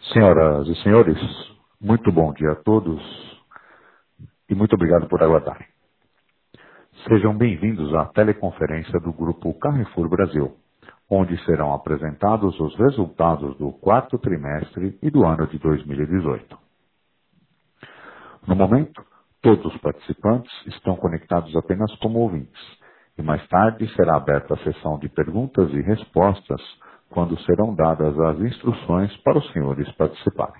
Senhoras e senhores, muito bom dia a todos e muito obrigado por aguardarem. Sejam bem-vindos à teleconferência do Grupo Carrefour Brasil, onde serão apresentados os resultados do quarto trimestre e do ano de 2018. No momento, todos os participantes estão conectados apenas como ouvintes, e mais tarde será aberta a sessão de perguntas e respostas, quando serão dadas as instruções para os senhores participarem.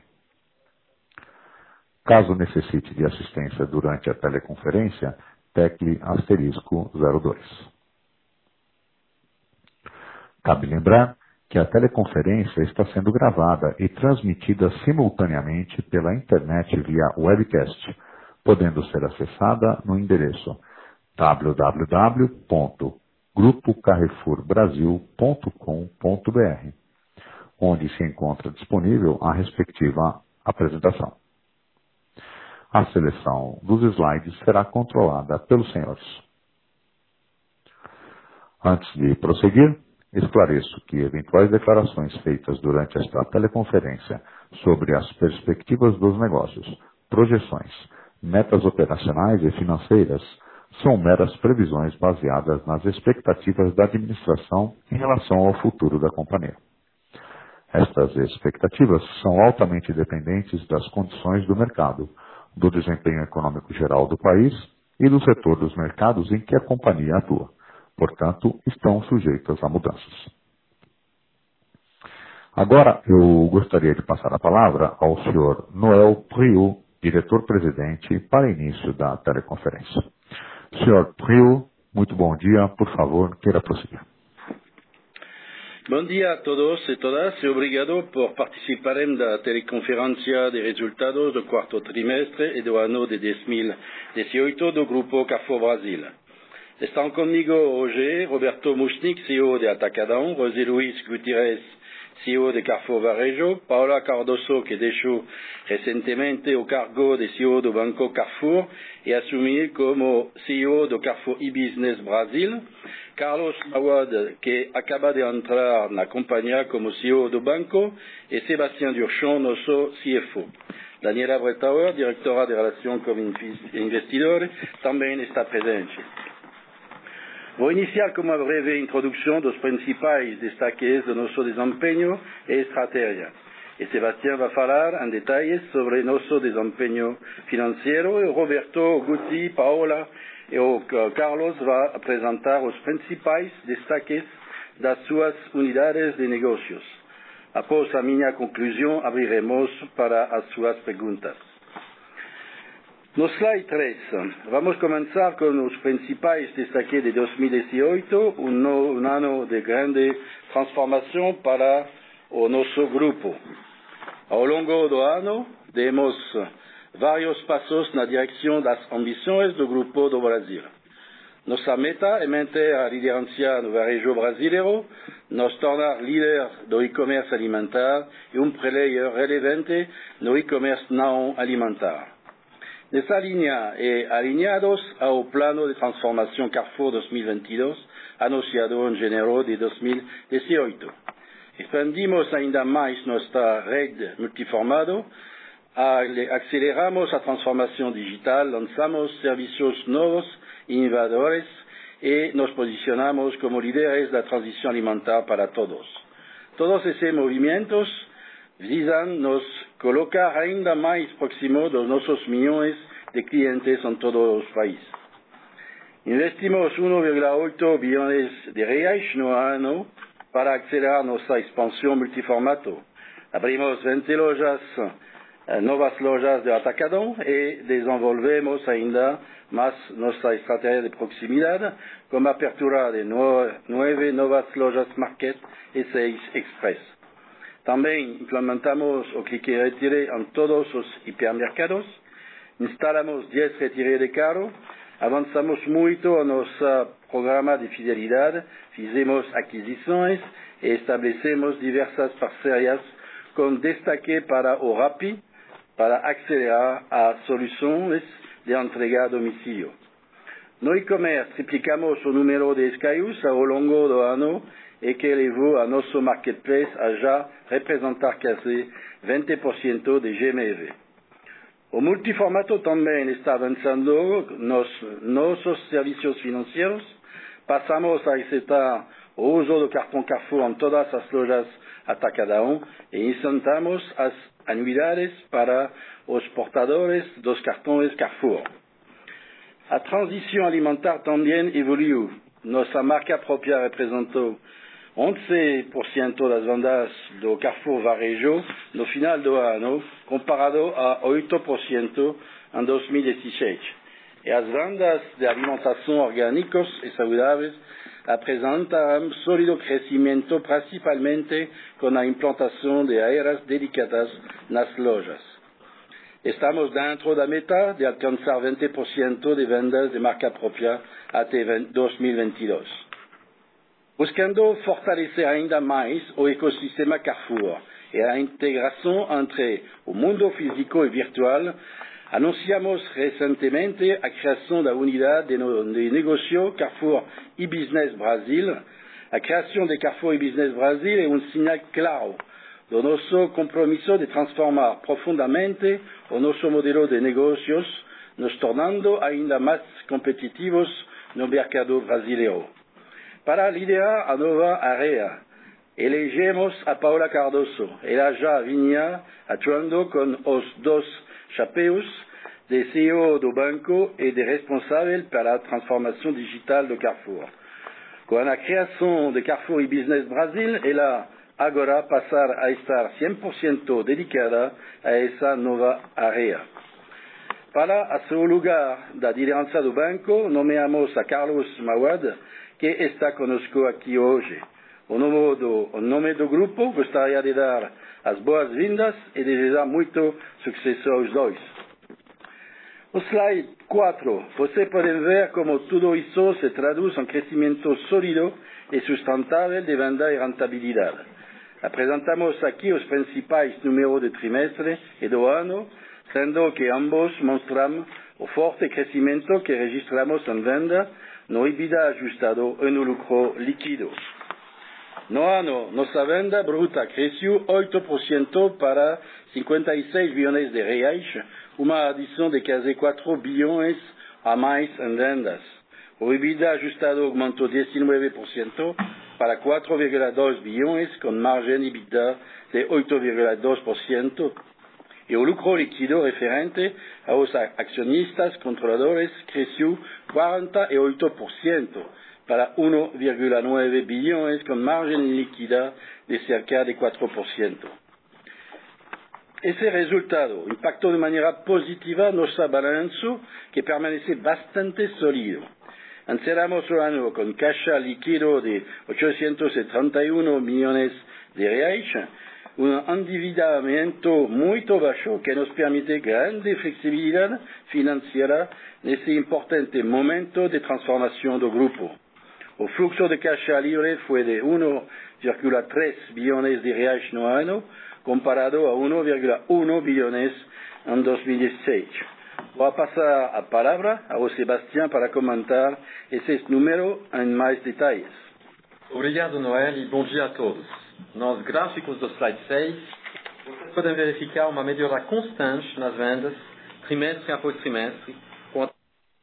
Caso necessite de assistência durante a teleconferência, tecle *02. Cabe lembrar que a teleconferência está sendo gravada e transmitida simultaneamente pela internet via webcast, podendo ser acessada no endereço www.grupocarrefourbrasil.com.br, onde se encontra disponível a respectiva apresentação. A seleção dos slides será controlada pelos senhores. Antes de prosseguir, esclareço que eventuais declarações feitas durante esta teleconferência sobre as perspectivas dos negócios, projeções, metas operacionais e financeiras são meras previsões baseadas nas expectativas da administração em relação ao futuro da companhia. Estas expectativas são altamente dependentes das condições do mercado, do desempenho econômico geral do país e do setor dos mercados em que a companhia atua. Portanto, estão sujeitas a mudanças. Agora, eu gostaria de passar a palavra ao senhor Noel Priu, diretor-presidente, para início da teleconferência. Senhor Priu, muito bom dia. Por favor, queira prosseguir. Bom dia a todos e todas e obrigado por participarem da teleconferência de resultados do quarto trimestre e do ano de 2018 do Grupo Carrefour Brasil. Estão comigo hoje Roberto Muchnik, CEO de Atacadão, José Luis Gutiérrez, CEO de Carrefour Varejo, Paula Cardoso, que deixou recentemente o cargo de CEO do Banco Carrefour e assumiu como CEO do Carrefour e-Business Brasil, Carlos Awad, que acaba de entrar na companhia como CEO do banco, e Sébastien Durchon, nosso CFO. Daniela Brettauer, diretora de relação com investidores, também está presente. Vou iniciar com uma breve introdução dos principais destaques do nosso desempenho e estratégia. E Sebastián vai falar em detalhes sobre nosso desempenho financeiro, e Roberto, Guti, Paola e o Carlos vai apresentar os principais destaques das suas unidades de negócios. Após a minha conclusão, abriremos para as suas perguntas. No slide 3, vamos começar com os principais destaques de 2018, um ano de grande transformação para o nosso grupo. Ao longo do ano, demos vários passos na direção das ambições do Grupo do Brasil. Nossa meta é manter a liderança no varejo brasileiro, nos tornar líder do e-commerce alimentar e player relevante no e-commerce não alimentar. Nessa linha e alinhados ao plano de transformação Carrefour 2022, anunciado em janeiro de 2018. Expandimos ainda mais nossa rede multiformado, aceleramos a transformação digital, lançamos serviços novos e inovadores e nos posicionamos como líderes da transição alimentar para todos. Todos esses movimentos visam nos colocar ainda mais próximo dos nossos milhões de clientes em todos os países. Investimos 1,8 bilhões de reais no ano para acelerar nossa expansão multiformato. Abrimos 20 novas lojas de Atacadão e desenvolvemos ainda mais nossa estratégia de proximidade, com a apertura de 9 novas lojas Market e 6 Express. Também implementamos o clique e retire em todos os hipermercados, instalamos 10 retire de carro, avançamos muito no nosso programa de fidelidade, fizemos aquisições e estabelecemos diversas parcerias com destaque para o Rappi, para acelerar as soluções de entrega a domicílio. No e-commerce triplicamos o número de SKUs ao longo do ano e que levou a nosso marketplace a já representar quase 20% de GMV. O multiformato também está avançando nos nossos serviços financeiros. Passamos a aceitar o uso do cartão Carrefour em todas as lojas Atacadão e incentivamos as anuidades para os portadores dos cartões Carrefour. A transição alimentar também evoluiu. Nossa marca própria representou 11% das vendas do Carrefour Varejo no final do ano, comparado a 8% em 2016. E as vendas de alimentação orgânicos e saudáveis apresentaram sólido crescimento, principalmente com a implantação de áreas dedicadas nas lojas. Estamos dentro da meta de alcançar 20% de vendas de marca própria até 2022. Buscando fortalecer ainda mais o ecossistema Carrefour e a integração entre o mundo físico e virtual, anunciamos recentemente a criação da unidade de negócio Carrefour e-Business Brasil. A criação de Carrefour e-Business Brasil é sinal claro do nosso compromisso de transformar profundamente o nosso modelo de negócios, nos tornando ainda mais competitivos no mercado brasileiro. Para liderar a nova área, elegemos a Paula Cardoso. Ela já vinha atuando com os dois chapéus de CEO do banco e de responsável pela transformação digital do Carrefour. Com a criação de Carrefour e-Business Brasil, ela agora passar a estar 100% dedicada a essa nova área. Para o seu lugar da liderança do banco, nomeamos a Carlos Mauad, que está conosco aqui hoje. O nome do grupo, gostaria de dar as boas-vindas e desejar muito sucesso aos dois. No slide 4, você pode ver como tudo isso se traduz em crescimento sólido e sustentável de venda e rentabilidade. Apresentamos aqui os principais números de trimestre e do ano, sendo que ambos mostram o forte crescimento que registramos em venda, no EBITDA ajustado e no lucro líquido. No ano, nossa venda bruta cresceu 8% para 56 bilhões de reais, uma adição de quase 4 bilhões a mais em vendas. O EBITDA ajustado aumentou 19% para 4,2 bilhões, com margem EBITDA de 8,2%. E o lucro líquido referente aos acionistas controladores cresceu 48% para 1,9 bilhões, com margem líquida de cerca de 4%. Esse resultado impactou de maneira positiva nosso balanço, que permanece bastante sólido. Encerramos o ano com caixa líquido de 831 milhões de reais, endividamento muito baixo que nos permite grande flexibilidade financeira nesse importante momento de transformação do grupo. O fluxo de caixa livre foi de 1,3 bilhões de reais no ano, comparado a 1,1 bilhões em 2016. Vou passar a palavra ao Sebastião para comentar esses números em mais detalhes. Obrigado, Noel, e bom dia a todos. Nos gráficos do slide 6, vocês podem verificar uma melhora constante nas vendas, trimestre após trimestre, com a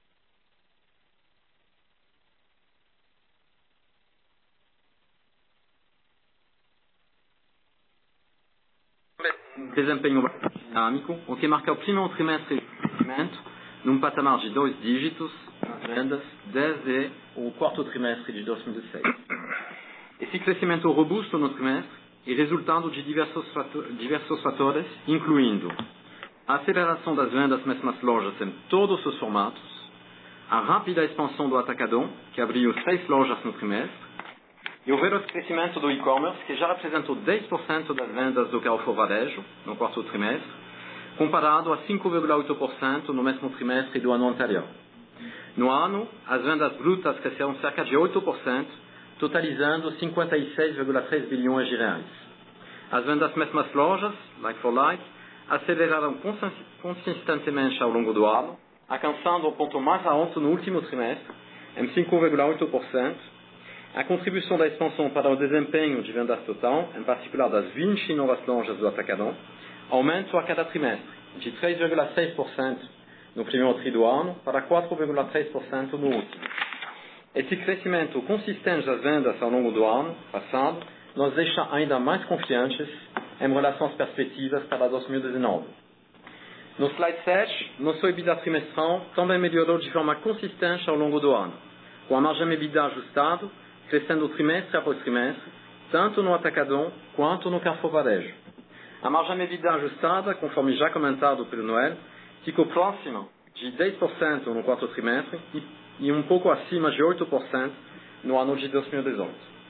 desempenho dinâmico, o que marca o primeiro trimestre de crescimento num patamar de 2 dígitos nas vendas desde o quarto trimestre de 2016. Esse crescimento robusto no trimestre é resultado de diversos fatores, incluindo a aceleração das vendas nas lojas em todos os formatos, a rápida expansão do Atacadão, que abriu 6 lojas no trimestre, e o veloz crescimento do e-commerce, que já representou 10% das vendas do Carrefour Varejo no quarto trimestre, comparado a 5,8% no mesmo trimestre do ano anterior. No ano, as vendas brutas cresceram cerca de 8%, totalizando 56,3 bilhões de reais. As vendas mesmas lojas, like for like, aceleraram consistentemente ao longo do ano, alcançando o ponto mais alto no último trimestre, em 5,8%. A contribuição da expansão para o desempenho de vendas total, em particular das 20 novas lojas do Atacadão, aumenta a cada trimestre, de 3,6% no primeiro tri do ano para 4,3% no último. Esse crescimento consistente das vendas ao longo do ano passado nos deixa ainda mais confiantes em relação às perspectivas para 2019. No slide 7, nosso EBITDA trimestral também melhorou de forma consistente ao longo do ano, com a margem EBITDA ajustado crescendo trimestre após trimestre, tanto no Atacadão quanto no Carrefour Varejo. A margem EBITDA ajustada, conforme já comentado pelo Noel, ficou próxima de 10% no quarto trimestre e um pouco acima de 8% no ano de 2018.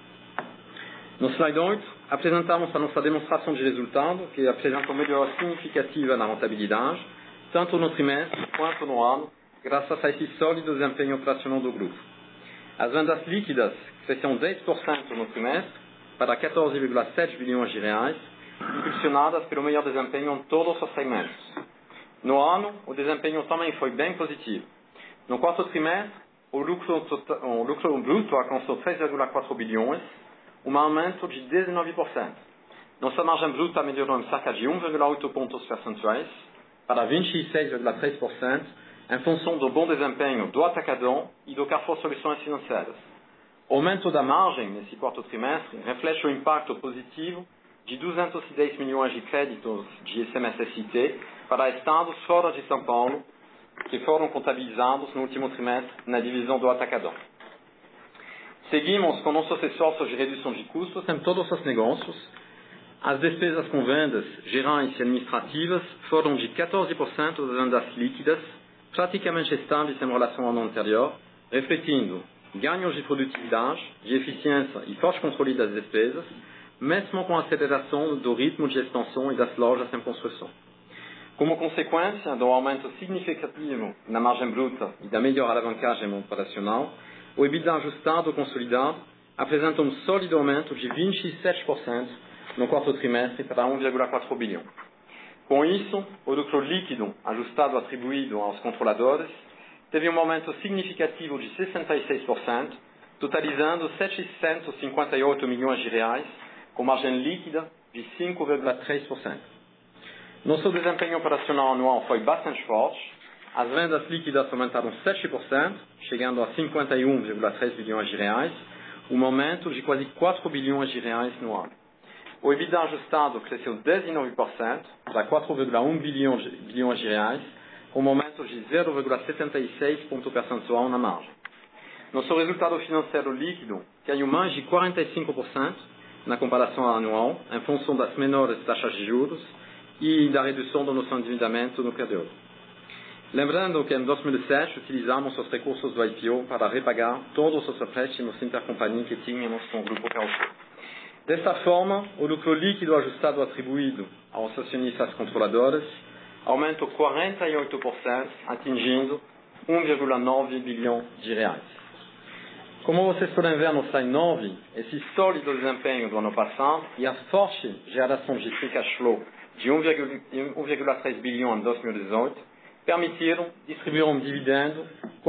No slide 8, apresentamos a nossa demonstração de resultado, que apresenta uma melhora significativa na rentabilidade, tanto no trimestre quanto no ano, graças a esse sólido desempenho operacional do grupo. As vendas líquidas cresceram 10% no trimestre para 14,7 bilhões de reais, impulsionadas pelo melhor desempenho em todos os segmentos. No ano, o desempenho também foi bem positivo. No quarto trimestre, o lucro bruto alcançou 3,4 bilhões, um aumento de 19%. Nossa margem bruta melhorou em cerca de 1,8 pontos percentuais para 26,3%, em função do bom desempenho do Atacadão e do Carrefour Soluções Financeiras. O aumento da margem nesse quarto trimestre reflete o impacto positivo de 210 milhões de créditos de ICMS-ST para estados fora de São Paulo, que foram contabilizados no último trimestre na divisão do Atacadão. Seguimos com nossos esforços de redução de custos em todos os negócios. As despesas com vendas gerais e administrativas foram de 14% das vendas líquidas, praticamente estáveis em relação ao ano anterior, refletindo ganhos de produtividade, de eficiência e forte controle das despesas, mesmo com a aceleração do ritmo de expansão e das lojas em construção. Como consequência do aumento significativo na margem bruta e da melhor alavancagem operacional, o EBITDA ajustado consolidado apresenta um sólido aumento de 27% no quarto trimestre para 1,4 bilhão. Com isso, o lucro líquido ajustado atribuído aos controladores teve um aumento significativo de 66%, totalizando 758 milhões de reais, com margem líquida de 5,3%. Nosso desempenho operacional anual foi bastante forte. As vendas líquidas aumentaram 7%, chegando a 51,3 bilhões de reais, um aumento de quase 4 bilhões de reais no ano. O EBITDA ajustado cresceu 19% para 4,1 bilhões de reais, com um aumento de 0,76 ponto percentual na margem. Nosso resultado financeiro líquido caiu mais de 45% na comparação anual, em função das menores taxas de juros e da redução do nosso endividamento no período. Lembrando que em 2007 utilizamos os recursos do IPO para repagar todos os empréstimos intercompanhia que tínhamos com o Grupo Carrefour. Desta forma, o lucro líquido ajustado atribuído aos acionistas controladores aumentou 48%, atingindo 1,9 bilhão de reais. Como vocês podem ver no slide 9, esse sólido desempenho do ano passado e a forte geração de free cash flow de 1,3 bilhão em 2018 permitiram distribuir um dividendo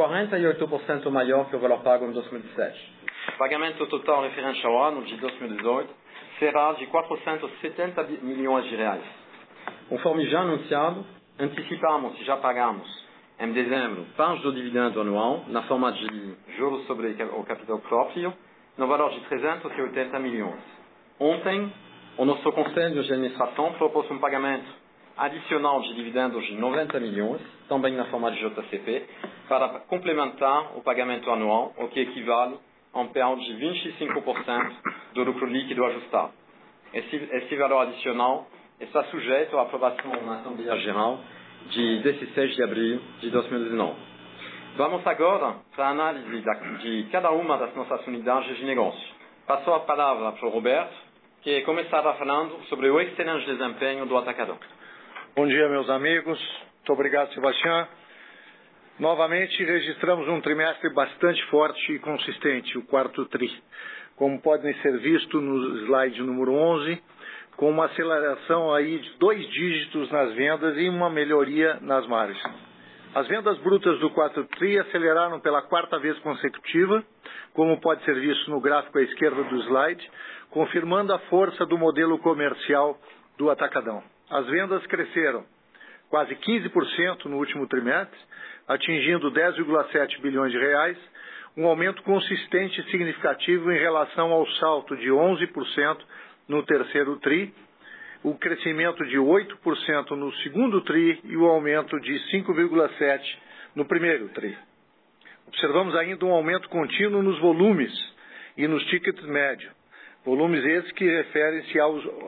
48% maior que o valor pago em 2007. O pagamento total referente ao ano de 2018 será de 470 milhões de reais. Conforme já anunciado, antecipamos e já pagamos em dezembro parte do dividendo anual na forma de juros sobre o capital próprio no valor de 380 milhões. Ontem, o nosso Conselho de Administração propôs um pagamento adicional de dividendos de 90 milhões, também na forma de JCP, para complementar o pagamento anual, o que equivale a um payout de 25% do lucro líquido ajustado. Esse valor adicional está sujeito à aprovação na Assembleia Geral de 16 de abril de 2019. Vamos agora para a análise de cada uma das nossas unidades de negócio. Passo a palavra para o Roberto, que começará falando sobre o excelente desempenho do Atacadão. Bom dia, meus amigos. Muito obrigado, Sebastião. Novamente, registramos um trimestre bastante forte e consistente, o quarto tri. Como podem ser visto no slide número 11, com uma aceleração aí de 2 dígitos nas vendas e uma melhoria nas margens. As vendas brutas do 4TRI aceleraram pela quarta vez consecutiva, como pode ser visto no gráfico à esquerda do slide, confirmando a força do modelo comercial do Atacadão. As vendas cresceram quase 15% no último trimestre, atingindo 10,7 bilhões de reais, um aumento consistente e significativo em relação ao salto de 11% no terceiro TRI, o crescimento de 8% no segundo TRI e o aumento de 5,7% no primeiro TRI. Observamos ainda um aumento contínuo nos volumes e nos tickets médios. Volumes esses que referem-se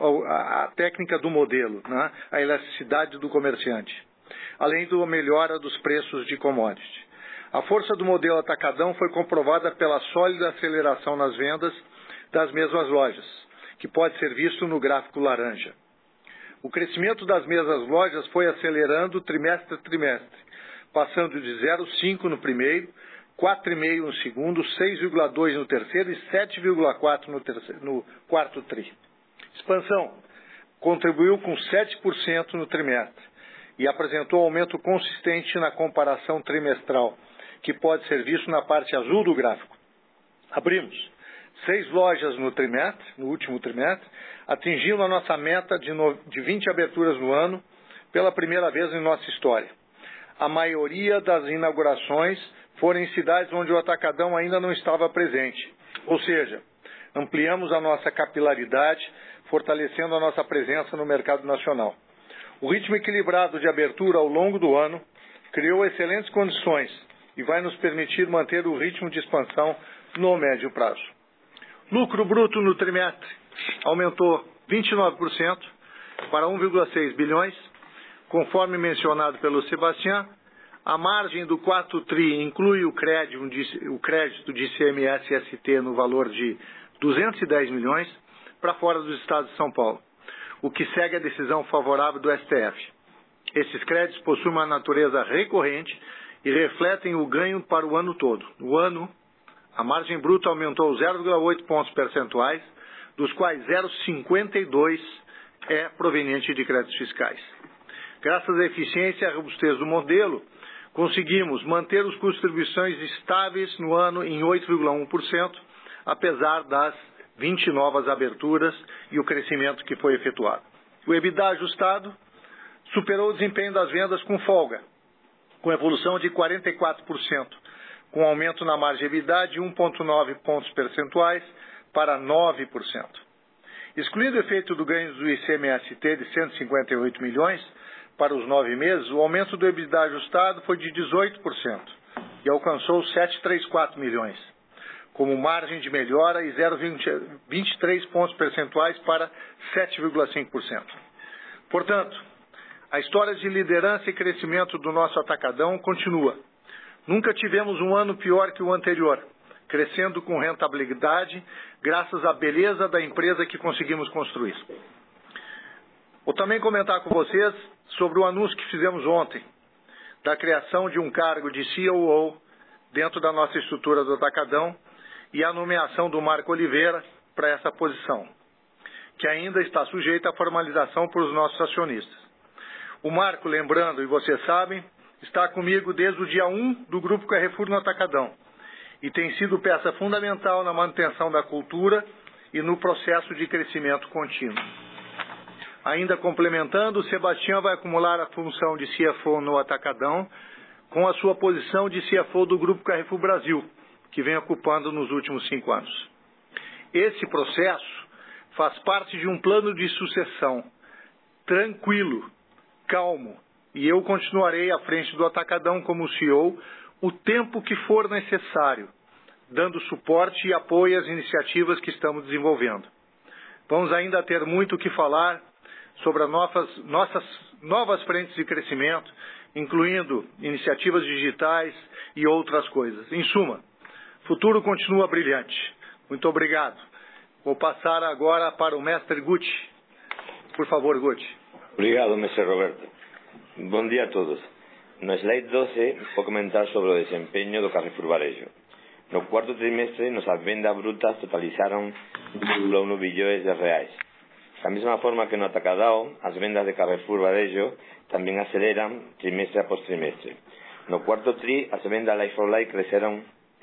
à técnica do modelo, né? A elasticidade do comerciante, além da melhora dos preços de commodity. A força do modelo Atacadão foi comprovada pela sólida aceleração nas vendas das mesmas lojas, que pode ser visto no gráfico laranja. O crescimento das mesmas lojas foi acelerando trimestre a trimestre, passando de 0,5 no primeiro, 4,5 no segundo, 6,2 no terceiro e 7,4 no quarto TRI. Expansão contribuiu com 7% no trimestre e apresentou aumento consistente na comparação trimestral, que pode ser visto na parte azul do gráfico. Abrimos 6 lojas no último trimestre, atingindo a nossa meta de 20 aberturas no ano pela primeira vez em nossa história. A maioria das inaugurações foram em cidades onde o Atacadão ainda não estava presente, ou seja, ampliamos a nossa capilaridade, fortalecendo a nossa presença no mercado nacional. O ritmo equilibrado de abertura ao longo do ano criou excelentes condições e vai nos permitir manter o ritmo de expansão no médio prazo. Lucro bruto no trimestre aumentou 29% para 1,6 bilhões, conforme mencionado pelo Sebastião. A margem do 4TRI inclui o crédito de ICMS-ST no valor de 210 milhões para fora do estado de São Paulo, o que segue a decisão favorável do STF. Esses créditos possuem uma natureza recorrente e refletem o ganho para o ano todo. No ano, a margem bruta aumentou 0,8 pontos percentuais, dos quais 0,52 é proveniente de créditos fiscais. Graças à eficiência e à robustez do modelo, conseguimos manter os custos de distribuições estáveis no ano em 8,1%, apesar das 20 novas aberturas e o crescimento que foi efetuado. O EBITDA ajustado superou o desempenho das vendas com folga, com evolução de 44%, com aumento na margem EBITDA de 1,9 pontos percentuais para 9%. Excluindo o efeito do ganho do ICMS-T de 158 milhões, para os 9 meses, o aumento do EBITDA ajustado foi de 18% e alcançou 734 milhões, como margem de melhora e 0,23 pontos percentuais para 7,5%. Portanto, a história de liderança e crescimento do nosso Atacadão continua. Nunca tivemos um ano pior que o anterior, crescendo com rentabilidade graças à beleza da empresa que conseguimos construir. Vou também comentar com vocês sobre o anúncio que fizemos ontem, da criação de um cargo de COO dentro da nossa estrutura do Atacadão e a nomeação do Marco Oliveira para essa posição, que ainda está sujeita à formalização por os nossos acionistas. O Marco, lembrando, e vocês sabem, está comigo desde o dia 1 do Grupo Carrefour no Atacadão e tem sido peça fundamental na manutenção da cultura e no processo de crescimento contínuo. Ainda complementando, o Sebastião vai acumular a função de CFO no Atacadão com a sua posição de CFO do Grupo Carrefour Brasil, que vem ocupando nos últimos 5 anos. Esse processo faz parte de um plano de sucessão tranquilo, calmo, e eu continuarei à frente do Atacadão como CEO o tempo que for necessário, dando suporte e apoio às iniciativas que estamos desenvolvendo. Vamos ainda ter muito o que falar sobre as nossas novas frentes de crescimento, incluindo iniciativas digitais e outras coisas. Em suma, o futuro continua brilhante. Muito obrigado. Vou passar agora para o mestre Gucci. Por favor, Gucci. Obrigado, mestre Roberto. Bom dia a todos. No slide 12 vou comentar sobre o desempenho do Carrefour Varejo. No cuarto trimestre, nossas vendas brutas totalizaram 1,1 bilhões de reais. Da mesma forma que no Atacadão, as vendas de Carrefour Varejo também aceleram trimestre após trimestre, No cuarto tri, as vendas like for like cresceron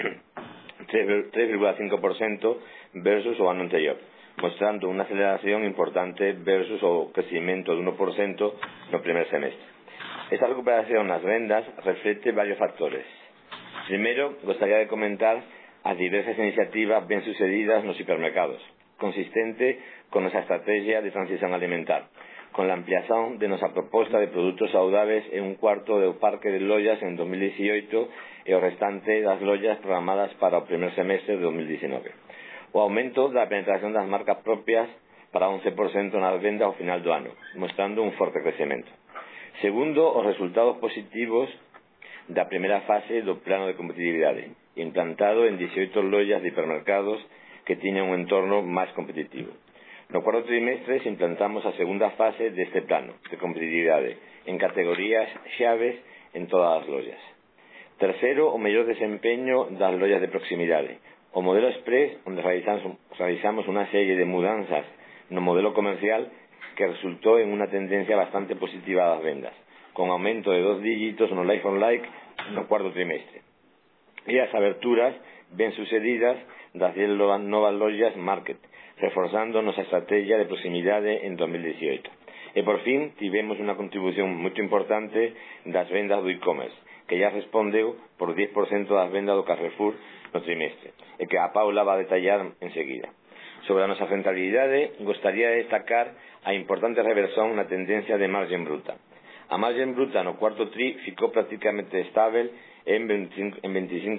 3,5% versus o ano anterior, mostrando unha aceleración importante versus o crecimento de 1% no primer semestre. Esta recuperación nas vendas reflete varios factores. Primeiro, gostaría de comentar as diversas iniciativas ben sucedidas nos hipermercados, consistente con nosa estrategia de transición alimentar, con la ampliación de nosa proposta de produtos saudáveis en un cuarto do parque de lojas en 2018 e o restante das lojas programadas para o primer semestre de 2019. O aumento da penetración das marcas propias para 11% nas vendas ao final do ano, mostrando un forte crecemento. Segundo, os resultados positivos da primeira fase do plano de competitividade, implantado en 18 lojas de hipermercados que tiñan un entorno máis competitivo. No cuarto trimestre se implantamos a segunda fase deste plano de competitividade en categorías xaves en todas as lojas. Terceiro, o mellor desempeño das lojas de proximidade. O modelo Express, onde realizamos unha serie de mudanzas no modelo comercial que resultou en unha tendencia bastante positiva das vendas, con aumento de 2 dígitos no like on like no cuarto trimestre. E as aberturas ben sucedidas das 10 novas lojas Market, reforzando nosa estrategia de proximidade en 2018. E por fin tivemos unha contribución moito importante das vendas do e-commerce, que ya respondeu por 10% das vendas do Carrefour no trimestre, e que a Paula va a detallar enseguida. Sobre a nosa rentabilidade, gostaría de destacar a importante reversión na tendencia de margen bruta. A margen bruta no cuarto tri ficou prácticamente estable en 25,8%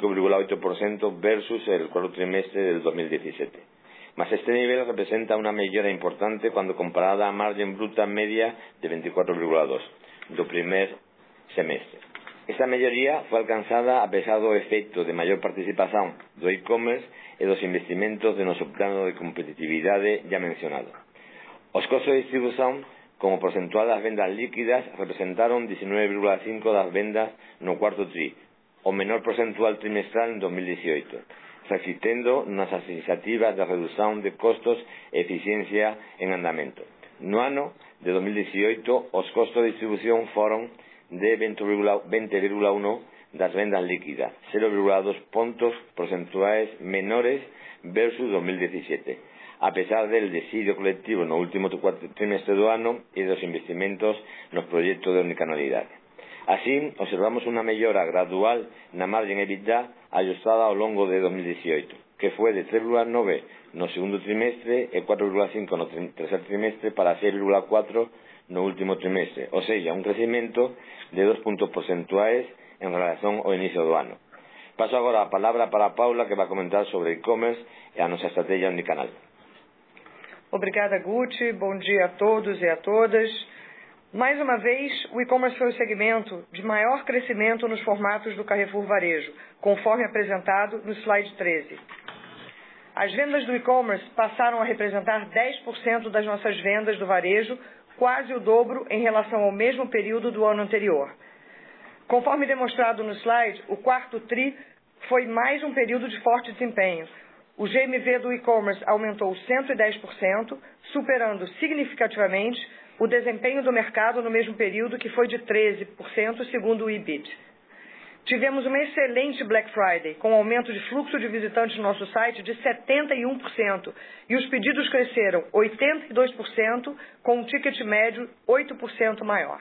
versus el cuarto trimestre del 2017. Mas este nivel representa unha mellora importante cando comparada a margen bruta media de 24,2% do primer semestre. Esta melloría foi alcanzada a pesar do efecto de maior participación do e-commerce e dos investimentos de noso plano de competitividade ya mencionado. Os costos de distribución, como porcentual das vendas líquidas, representaron 19,5% das vendas no cuarto tri, o menor porcentual trimestral en 2018. Reflictendo nasas iniciativas de reducción de costos e eficiencia en andamento. No ano de 2018, os costos de distribución foron de 20,1% das vendas líquidas, 0,2 puntos porcentuais menores versus 2017, a pesar del desidio colectivo no último trimestre do ano e dos investimentos nos proxectos de omnicanalidade. Así, observamos unha mellora gradual na margen EBITDA ajustada ao longo de 2018, que foi de 3,9 no segundo trimestre e 4,5 no tercer trimestre para 6,4 no último trimestre, ou seja, un crecimento de 2 puntos porcentuais en relación ao inicio do ano. Paso agora a palabra para Paula, que vai comentar sobre e-commerce e a nosa estrategia omnicanal. Obrigada, Guti. Bom dia a todos e a todas. Mais uma vez, o e-commerce foi o segmento de maior crescimento nos formatos do Carrefour Varejo, conforme apresentado no slide 13. As vendas do e-commerce passaram a representar 10% das nossas vendas do varejo, quase o dobro em relação ao mesmo período do ano anterior. Conforme demonstrado no slide, o quarto tri foi mais um período de forte desempenho. O GMV do e-commerce aumentou 110%, superando significativamente o desempenho do mercado no mesmo período, que foi de 13%, segundo o IBIT. Tivemos uma excelente Black Friday, com aumento de fluxo de visitantes no nosso site de 71%, e os pedidos cresceram 82%, com um ticket médio 8% maior.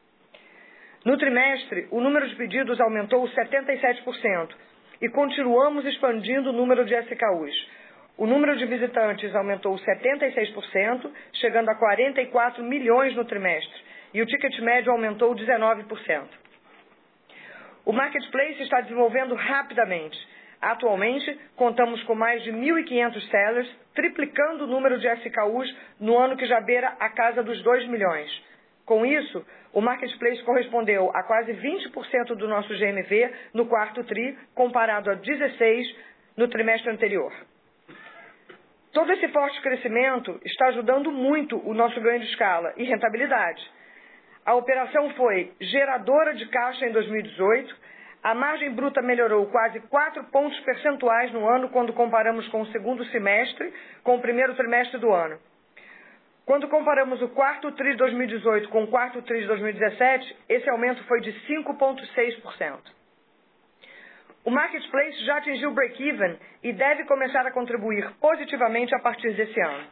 No trimestre, o número de pedidos aumentou 77%, e continuamos expandindo o número de SKUs. O número de visitantes aumentou 76%, chegando a 44 milhões no trimestre, e o ticket médio aumentou 19%. O Marketplace está desenvolvendo rapidamente. Atualmente, contamos com mais de 1.500 sellers, triplicando o número de SKUs no ano que já beira a casa dos 2 milhões. Com isso, o Marketplace correspondeu a quase 20% do nosso GMV no quarto tri, comparado a 16% no trimestre anterior. Todo esse forte crescimento está ajudando muito o nosso ganho de escala e rentabilidade. A operação foi geradora de caixa em 2018, a margem bruta melhorou quase 4 pontos percentuais no ano quando comparamos com o segundo semestre com o primeiro trimestre do ano. Quando comparamos o quarto TRI de 2018 com o quarto TRI de 2017, esse aumento foi de 5,6%. O Marketplace já atingiu o break-even e deve começar a contribuir positivamente a partir desse ano.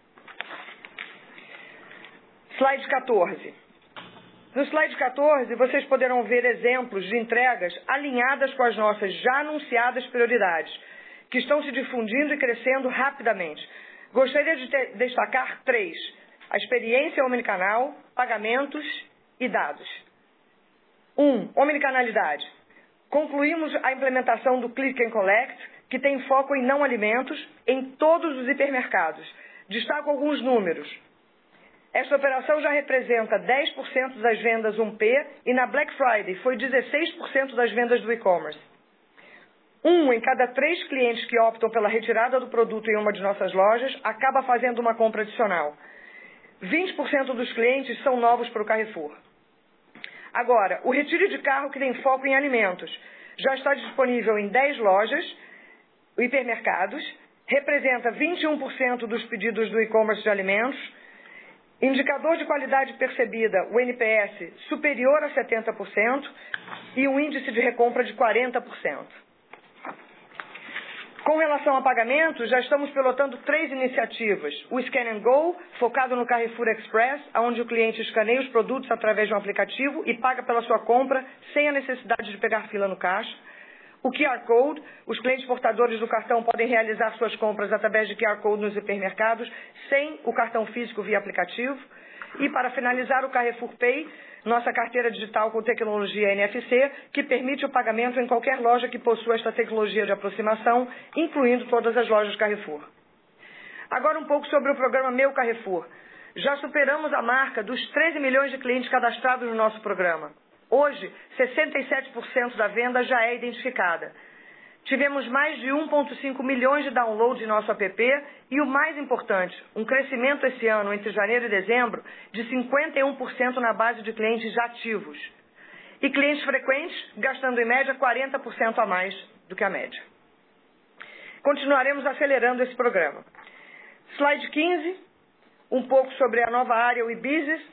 Slide 14. No slide 14, vocês poderão ver exemplos de entregas alinhadas com as nossas já anunciadas prioridades, que estão se difundindo e crescendo rapidamente. Gostaria de destacar 3. A experiência omnicanal, pagamentos e dados. 1. Omnicanalidade. Concluímos a implementação do Click and Collect, que tem foco em não alimentos, em todos os hipermercados. Destaco alguns números. Esta operação já representa 10% das vendas 1P e na Black Friday foi 16% das vendas do e-commerce. 1 em cada 3 clientes que optam pela retirada do produto em uma de nossas lojas acaba fazendo uma compra adicional. 20% dos clientes são novos para o Carrefour. Agora, o retiro de carro que tem foco em alimentos já está disponível em 10 lojas, hipermercados, representa 21% dos pedidos do e-commerce de alimentos, indicador de qualidade percebida, o NPS, superior a 70% e um índice de recompra de 40%. Com relação a pagamentos, já estamos pilotando 3 iniciativas. O Scan and Go, focado no Carrefour Express, onde o cliente escaneia os produtos através de um aplicativo e paga pela sua compra sem a necessidade de pegar fila no caixa. O QR Code, os clientes portadores do cartão podem realizar suas compras através de QR Code nos hipermercados, sem o cartão físico via aplicativo. E para finalizar, o Carrefour Pay, nossa carteira digital com tecnologia NFC, que permite o pagamento em qualquer loja que possua esta tecnologia de aproximação, incluindo todas as lojas Carrefour. Agora um pouco sobre o programa Meu Carrefour. Já superamos a marca dos 13 milhões de clientes cadastrados no nosso programa. Hoje, 67% da venda já é identificada. Tivemos mais de 1,5 milhões de downloads em nosso app e o mais importante, um crescimento esse ano, entre janeiro e dezembro, de 51% na base de clientes ativos. E clientes frequentes, gastando em média 40% a mais do que a média. Continuaremos acelerando esse programa. Slide 15, um pouco sobre a nova área, o e-business.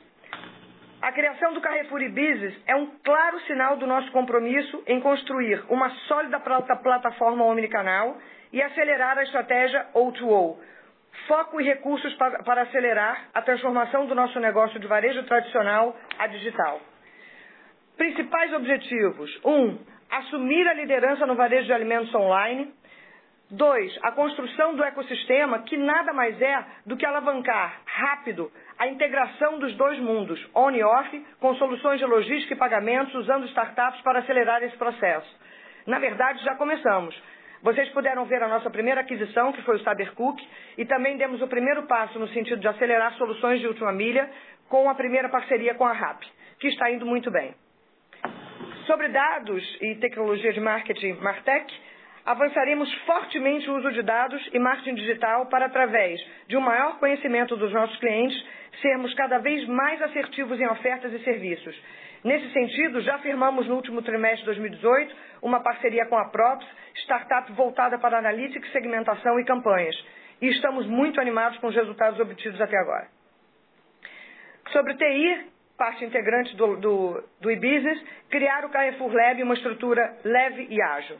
A criação do Carrefour e-Business é um claro sinal do nosso compromisso em construir uma sólida plataforma omnicanal e acelerar a estratégia O2O. Foco e recursos para acelerar a transformação do nosso negócio de varejo tradicional a digital. Principais objetivos. 1. Assumir a liderança no varejo de alimentos online. 2. A construção do ecossistema, que nada mais é do que alavancar rápido a integração dos dois mundos, on e off, com soluções de logística e pagamentos, usando startups para acelerar esse processo. Na verdade, já começamos. Vocês puderam ver a nossa primeira aquisição, que foi o Cybercook, e também demos o primeiro passo no sentido de acelerar soluções de última milha com a primeira parceria com a RAP, que está indo muito bem. Sobre dados e tecnologia de marketing, Martech, avançaremos fortemente o uso de dados e marketing digital para, através de um maior conhecimento dos nossos clientes, sermos cada vez mais assertivos em ofertas e serviços. Nesse sentido, já firmamos no último trimestre de 2018 uma parceria com a Props, startup voltada para analytics, segmentação e campanhas. E estamos muito animados com os resultados obtidos até agora. Sobre TI, parte integrante do e-business, criar o Carrefour Lab, uma estrutura leve e ágil.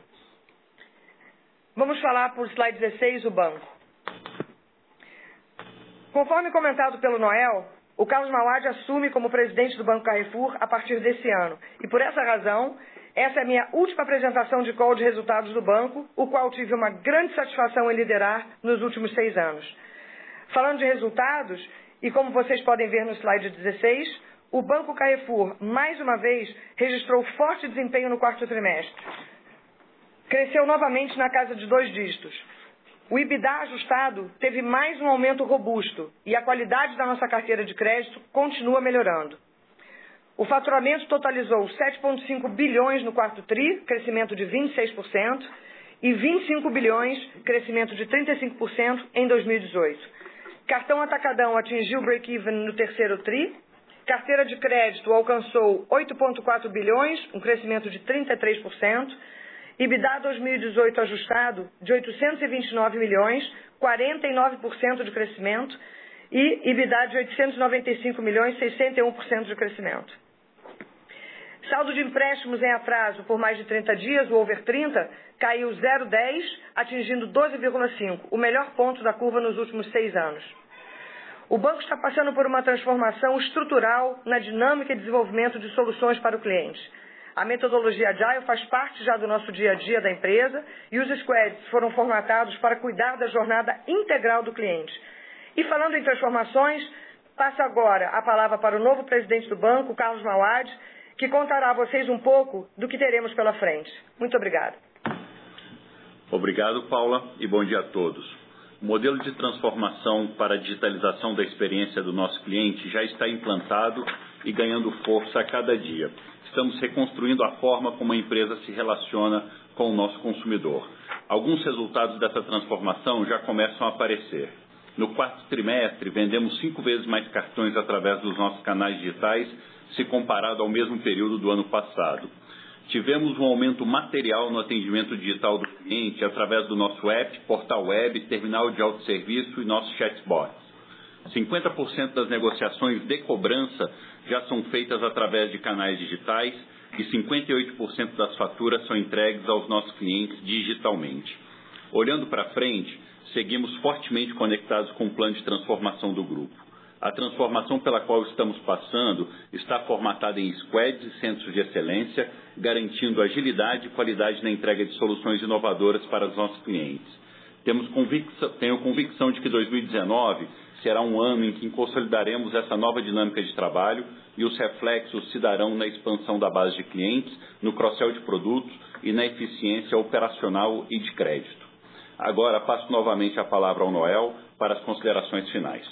Vamos falar por slide 16, o banco. Conforme comentado pelo Noel, o Carlos Mauad assume como presidente do Banco Carrefour a partir desse ano. E por essa razão, essa é a minha última apresentação de call de resultados do banco, o qual tive uma grande satisfação em liderar nos últimos 6 anos. Falando de resultados, e como vocês podem ver no slide 16, o Banco Carrefour, mais uma vez, registrou forte desempenho no quarto trimestre. Cresceu novamente na casa de 2 dígitos. O EBITDA ajustado teve mais um aumento robusto e a qualidade da nossa carteira de crédito continua melhorando. O faturamento totalizou 7,5 bilhões no quarto TRI, crescimento de 26%, e 25 bilhões, crescimento de 35% em 2018. Cartão Atacadão atingiu o break-even no terceiro TRI, carteira de crédito alcançou 8,4 bilhões, um crescimento de 33%, EBITDA 2018 ajustado de 829 milhões, 49% de crescimento, e EBITDA de 895 milhões, 61% de crescimento. Saldo de empréstimos em atraso por mais de 30 dias, o over 30, caiu 0,10, atingindo 12,5, o melhor ponto da curva nos últimos 6 anos. O banco está passando por uma transformação estrutural na dinâmica e desenvolvimento de soluções para o cliente. A metodologia Agile faz parte já do nosso dia a dia da empresa e os squads foram formatados para cuidar da jornada integral do cliente. E falando em transformações, passo agora a palavra para o novo presidente do banco, Carlos Mauad, que contará a vocês um pouco do que teremos pela frente. Muito obrigada. Obrigado, Paula, e bom dia a todos. O modelo de transformação para a digitalização da experiência do nosso cliente já está implantado e ganhando força a cada dia. Estamos reconstruindo a forma como a empresa se relaciona com o nosso consumidor. Alguns resultados dessa transformação já começam a aparecer. No quarto trimestre, vendemos 5 vezes mais cartões através dos nossos canais digitais, se comparado ao mesmo período do ano passado. Tivemos um aumento material no atendimento digital do cliente através do nosso app, portal web, terminal de autosserviço e nossos chatbots. 50% das negociações de cobrança já são feitas através de canais digitais e 58% das faturas são entregues aos nossos clientes digitalmente. Olhando para frente, seguimos fortemente conectados com o plano de transformação do grupo. A transformação pela qual estamos passando está formatada em squads e centros de excelência, garantindo agilidade e qualidade na entrega de soluções inovadoras para os nossos clientes. Tenho convicção de que 2019 será um ano em que consolidaremos essa nova dinâmica de trabalho e os reflexos se darão na expansão da base de clientes, no cross-sell de produtos e na eficiência operacional e de crédito. Agora passo novamente a palavra ao Noel para as considerações finais.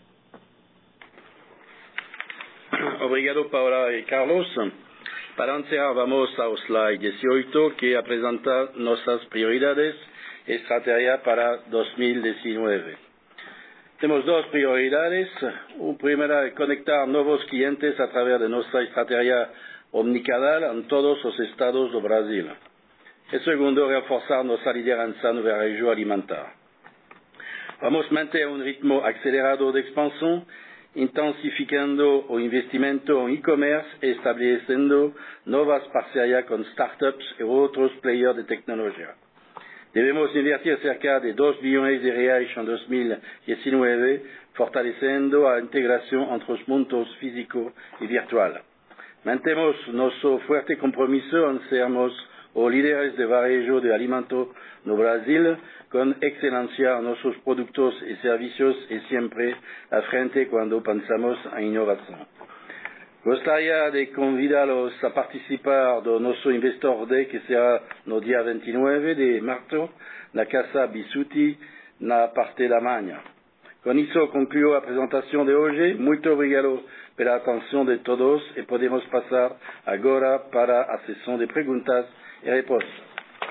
Obrigado, Paula y Carlos. Para encerrar, vamos ao slide 18, que apresenta nossas prioridades e estratégia para 2019. Temos 2 prioridades. A primeira é conectar novos clientes a través de nossa estratégia omnicanal em todos os estados do Brasil. E segundo, reforçar nossa liderança no varejo alimentar. Vamos manter um ritmo acelerado de expansão, intensificando o investimento em e-commerce e estabelecendo novas parcerias com startups e outros players de tecnologia. Devemos investir cerca de 2 bilhões de reais em 2019, fortalecendo a integração entre os mundos físico e virtual. Mantemos nosso forte compromisso em sermos os líderes de varejo de alimentos no Brasil, com excelência em nossos produtos e serviços e sempre à frente quando pensamos em inovação. Gostaria de convidá-los a participar do nosso Investor Day, que será no dia 29 de março, na Casa Bisutti, na parte da manhã. Com isso, concluo a apresentação de hoje. Muito obrigado pela atenção de todos e podemos passar agora para a sessão de perguntas e respostas.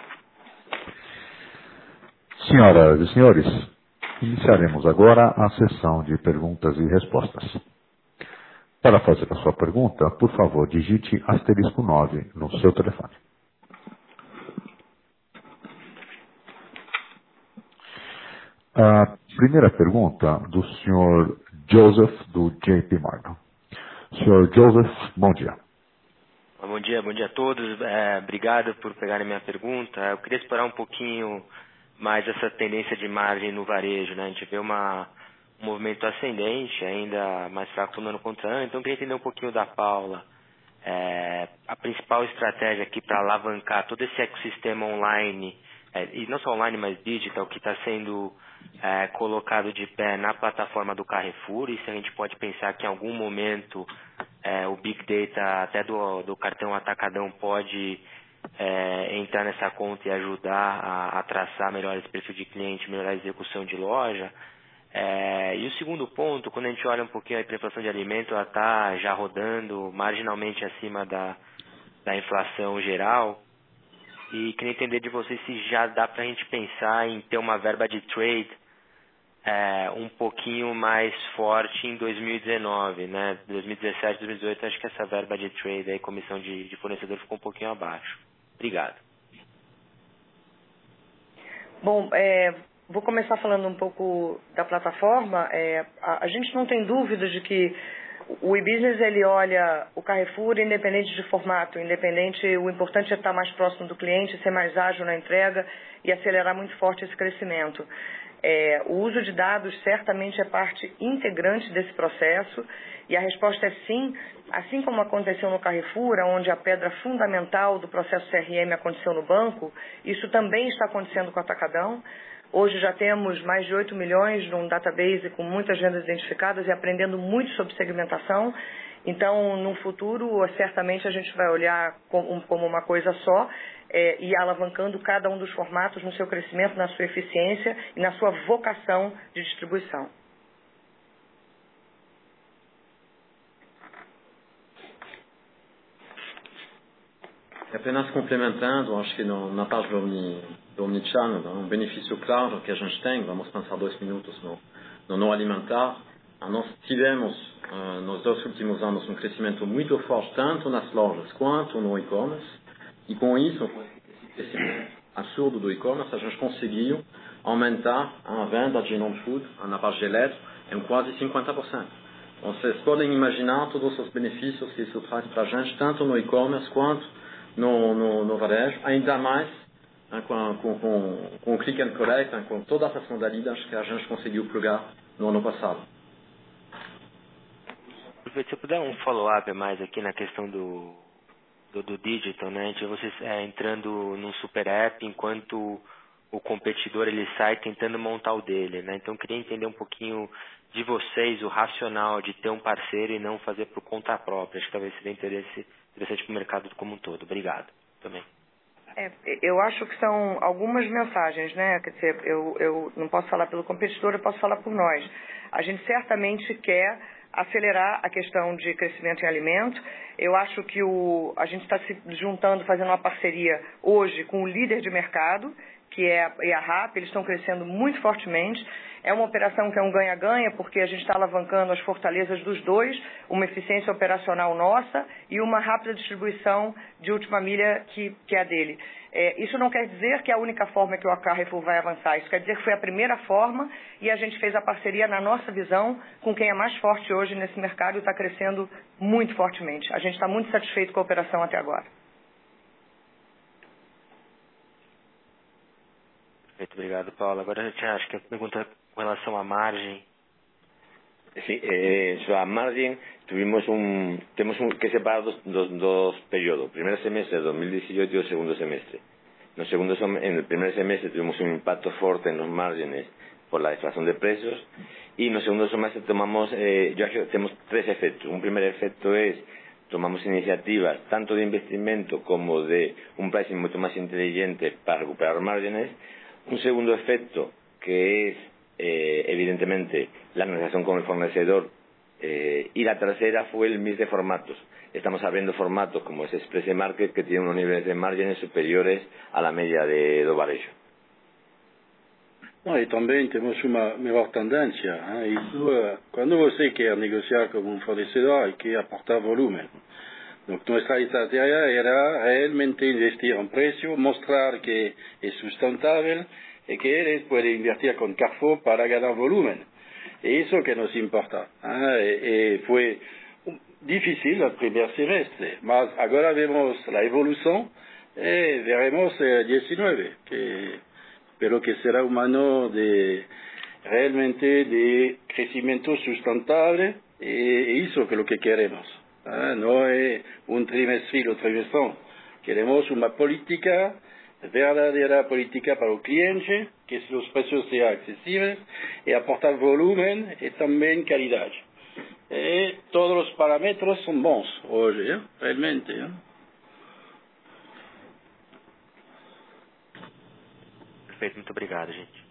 Senhoras e senhores, iniciaremos agora a sessão de perguntas e respostas. Para fazer a sua pergunta, por favor, digite *9 no seu telefone. A primeira pergunta do Sr. Joseph, do JP Morgan. Sr. Joseph, bom dia. Bom dia a todos. Obrigado por pegarem minha pergunta. Eu queria explorar um pouquinho mais essa tendência de margem no varejo, né? A gente vê um movimento ascendente, ainda mais fraco no ano contra ano. Então, eu queria entender um pouquinho da Paula. A principal estratégia aqui para alavancar todo esse ecossistema online, e não só online, mas digital, que está sendo colocado de pé na plataforma do Carrefour, e se a gente pode pensar que em algum momento o Big Data até do cartão atacadão pode entrar nessa conta e ajudar a traçar melhor esse perfil de cliente, melhorar a execução de loja. E o segundo ponto, quando a gente olha um pouquinho a inflação de alimento, ela está já rodando marginalmente acima da inflação geral. E queria entender de vocês se já dá para a gente pensar em ter uma verba de trade um pouquinho mais forte em 2019, né? 2017, 2018, acho que essa verba de trade, aí, comissão de fornecedor, ficou um pouquinho abaixo. Obrigado. Bom, vou começar falando um pouco da plataforma. A gente não tem dúvidas de que o e-business ele olha o Carrefour independente de formato, o importante é estar mais próximo do cliente, ser mais ágil na entrega e acelerar muito forte esse crescimento. O uso de dados certamente é parte integrante desse processo e a resposta é sim, assim como aconteceu no Carrefour, onde a pedra fundamental do processo CRM aconteceu no banco, isso também está acontecendo com o Atacadão. Hoje já temos mais de 8 milhões num database com muitas vendas identificadas e aprendendo muito sobre segmentação. Então, no futuro, certamente a gente vai olhar como uma coisa só e alavancando cada um dos formatos no seu crescimento, na sua eficiência e na sua vocação de distribuição. Apenas complementando, acho que na parte do Omnichannel, um benefício claro que a gente tem, vamos pensar 2 minutos no não alimentar. Nós tivemos, nos 2 últimos anos, um crescimento muito forte, tanto nas lojas quanto no e-commerce, e com isso, esse crescimento absurdo do e-commerce, a gente conseguiu aumentar a venda de non-food na parte de eletro em quase 50%. Vocês podem imaginar todos os benefícios que isso traz para a gente, tanto no e-commerce quanto no varejo, ainda mais com o click and collect, com todas as modalidades que a gente conseguiu plugar no ano passado. Se eu puder um follow-up mais aqui na questão do digital, né? De vocês entrando num super app enquanto o competidor ele sai tentando montar o dele, né? Então eu queria entender um pouquinho de vocês, o racional de ter um parceiro e não fazer por conta própria. Acho que talvez seria interessante para o mercado como um todo. Obrigado também. Eu acho que são algumas mensagens, né? Quer dizer, eu não posso falar pelo competidor, eu posso falar por nós. A gente certamente quer acelerar a questão de crescimento em alimento. Eu acho que a gente está se juntando, fazendo uma parceria hoje com o líder de mercado, que é a RAP, eles estão crescendo muito fortemente. É uma operação que é um ganha-ganha, porque a gente está alavancando as fortalezas dos dois, uma eficiência operacional nossa e uma rápida distribuição de última milha que é a dele. Isso não quer dizer que é a única forma que o Carrefour vai avançar, isso quer dizer que foi a primeira forma e a gente fez a parceria na nossa visão com quem é mais forte hoje nesse mercado e está crescendo muito fortemente. A gente está muito satisfeito com a operação até agora. Perfeito, obrigado, Paulo. Agora a gente acha que a pergunta com relação à margem. Sí, sobre a margem, temos que separar dos períodos, primeiro semestre de 2018 e o segundo semestre. En el primer semestre tuvimos un impacto fuerte en los márgenes por la deflación de precios y en el segundo semestre tenemos 3 efectos. Un primer efecto es tomamos iniciativas tanto de investimento como de un pricing mucho más inteligente para recuperar márgenes. Un segundo efecto que es evidentemente la negociación con el fornecedor y la tercera fue el mix de formatos. Estamos abriendo formatos como es Express Market que tienen unos niveles de márgenes superiores a la media do varejo. E também temos uma melhor tendência. Isso, quando você quer negociar com um fornecedor, é que aportar volume. Então, nossa estratégia era realmente investir em preço, mostrar que é sustentável e que eles podem invertir com Carrefour para ganhar volume. É isso que nos importa. Foi difícil o primeiro semestre, mas agora vemos a evolução e veremos 19, que espero que será um ano realmente de crescimento sustentável e é isso que é o que queremos. Não é um trimestre ou trimestrão. Queremos uma política, verdadeira política para o cliente, que os preços sejam acessíveis e aportar volume e também qualidade. E todos os parâmetros são bons hoje, realmente. Perfeito, muito obrigado, gente.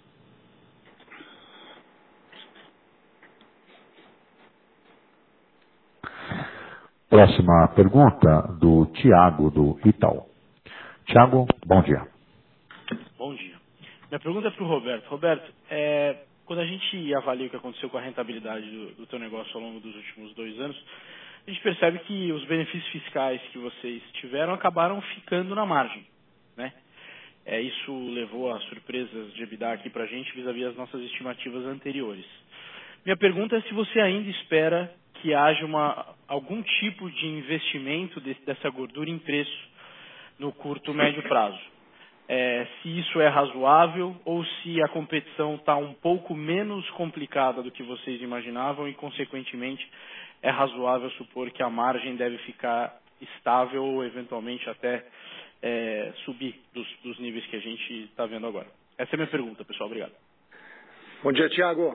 Próxima pergunta do Tiago, do Itaú. Tiago, bom dia. Bom dia. Minha pergunta é para o Roberto. Roberto, quando a gente avalia o que aconteceu com a rentabilidade do teu negócio ao longo dos últimos 2 anos, a gente percebe que os benefícios fiscais que vocês tiveram acabaram ficando na margem, né? Isso levou a surpresas de EBITDA aqui para a gente vis-à-vis as nossas estimativas anteriores. Minha pergunta é se você ainda espera que haja algum tipo de investimento dessa gordura em preço no curto, médio prazo. Se isso é razoável ou se a competição está um pouco menos complicada do que vocês imaginavam e, consequentemente, é razoável supor que a margem deve ficar estável ou, eventualmente, até subir dos níveis que a gente está vendo agora. Essa é a minha pergunta, pessoal. Obrigado. Bom dia, Thiago.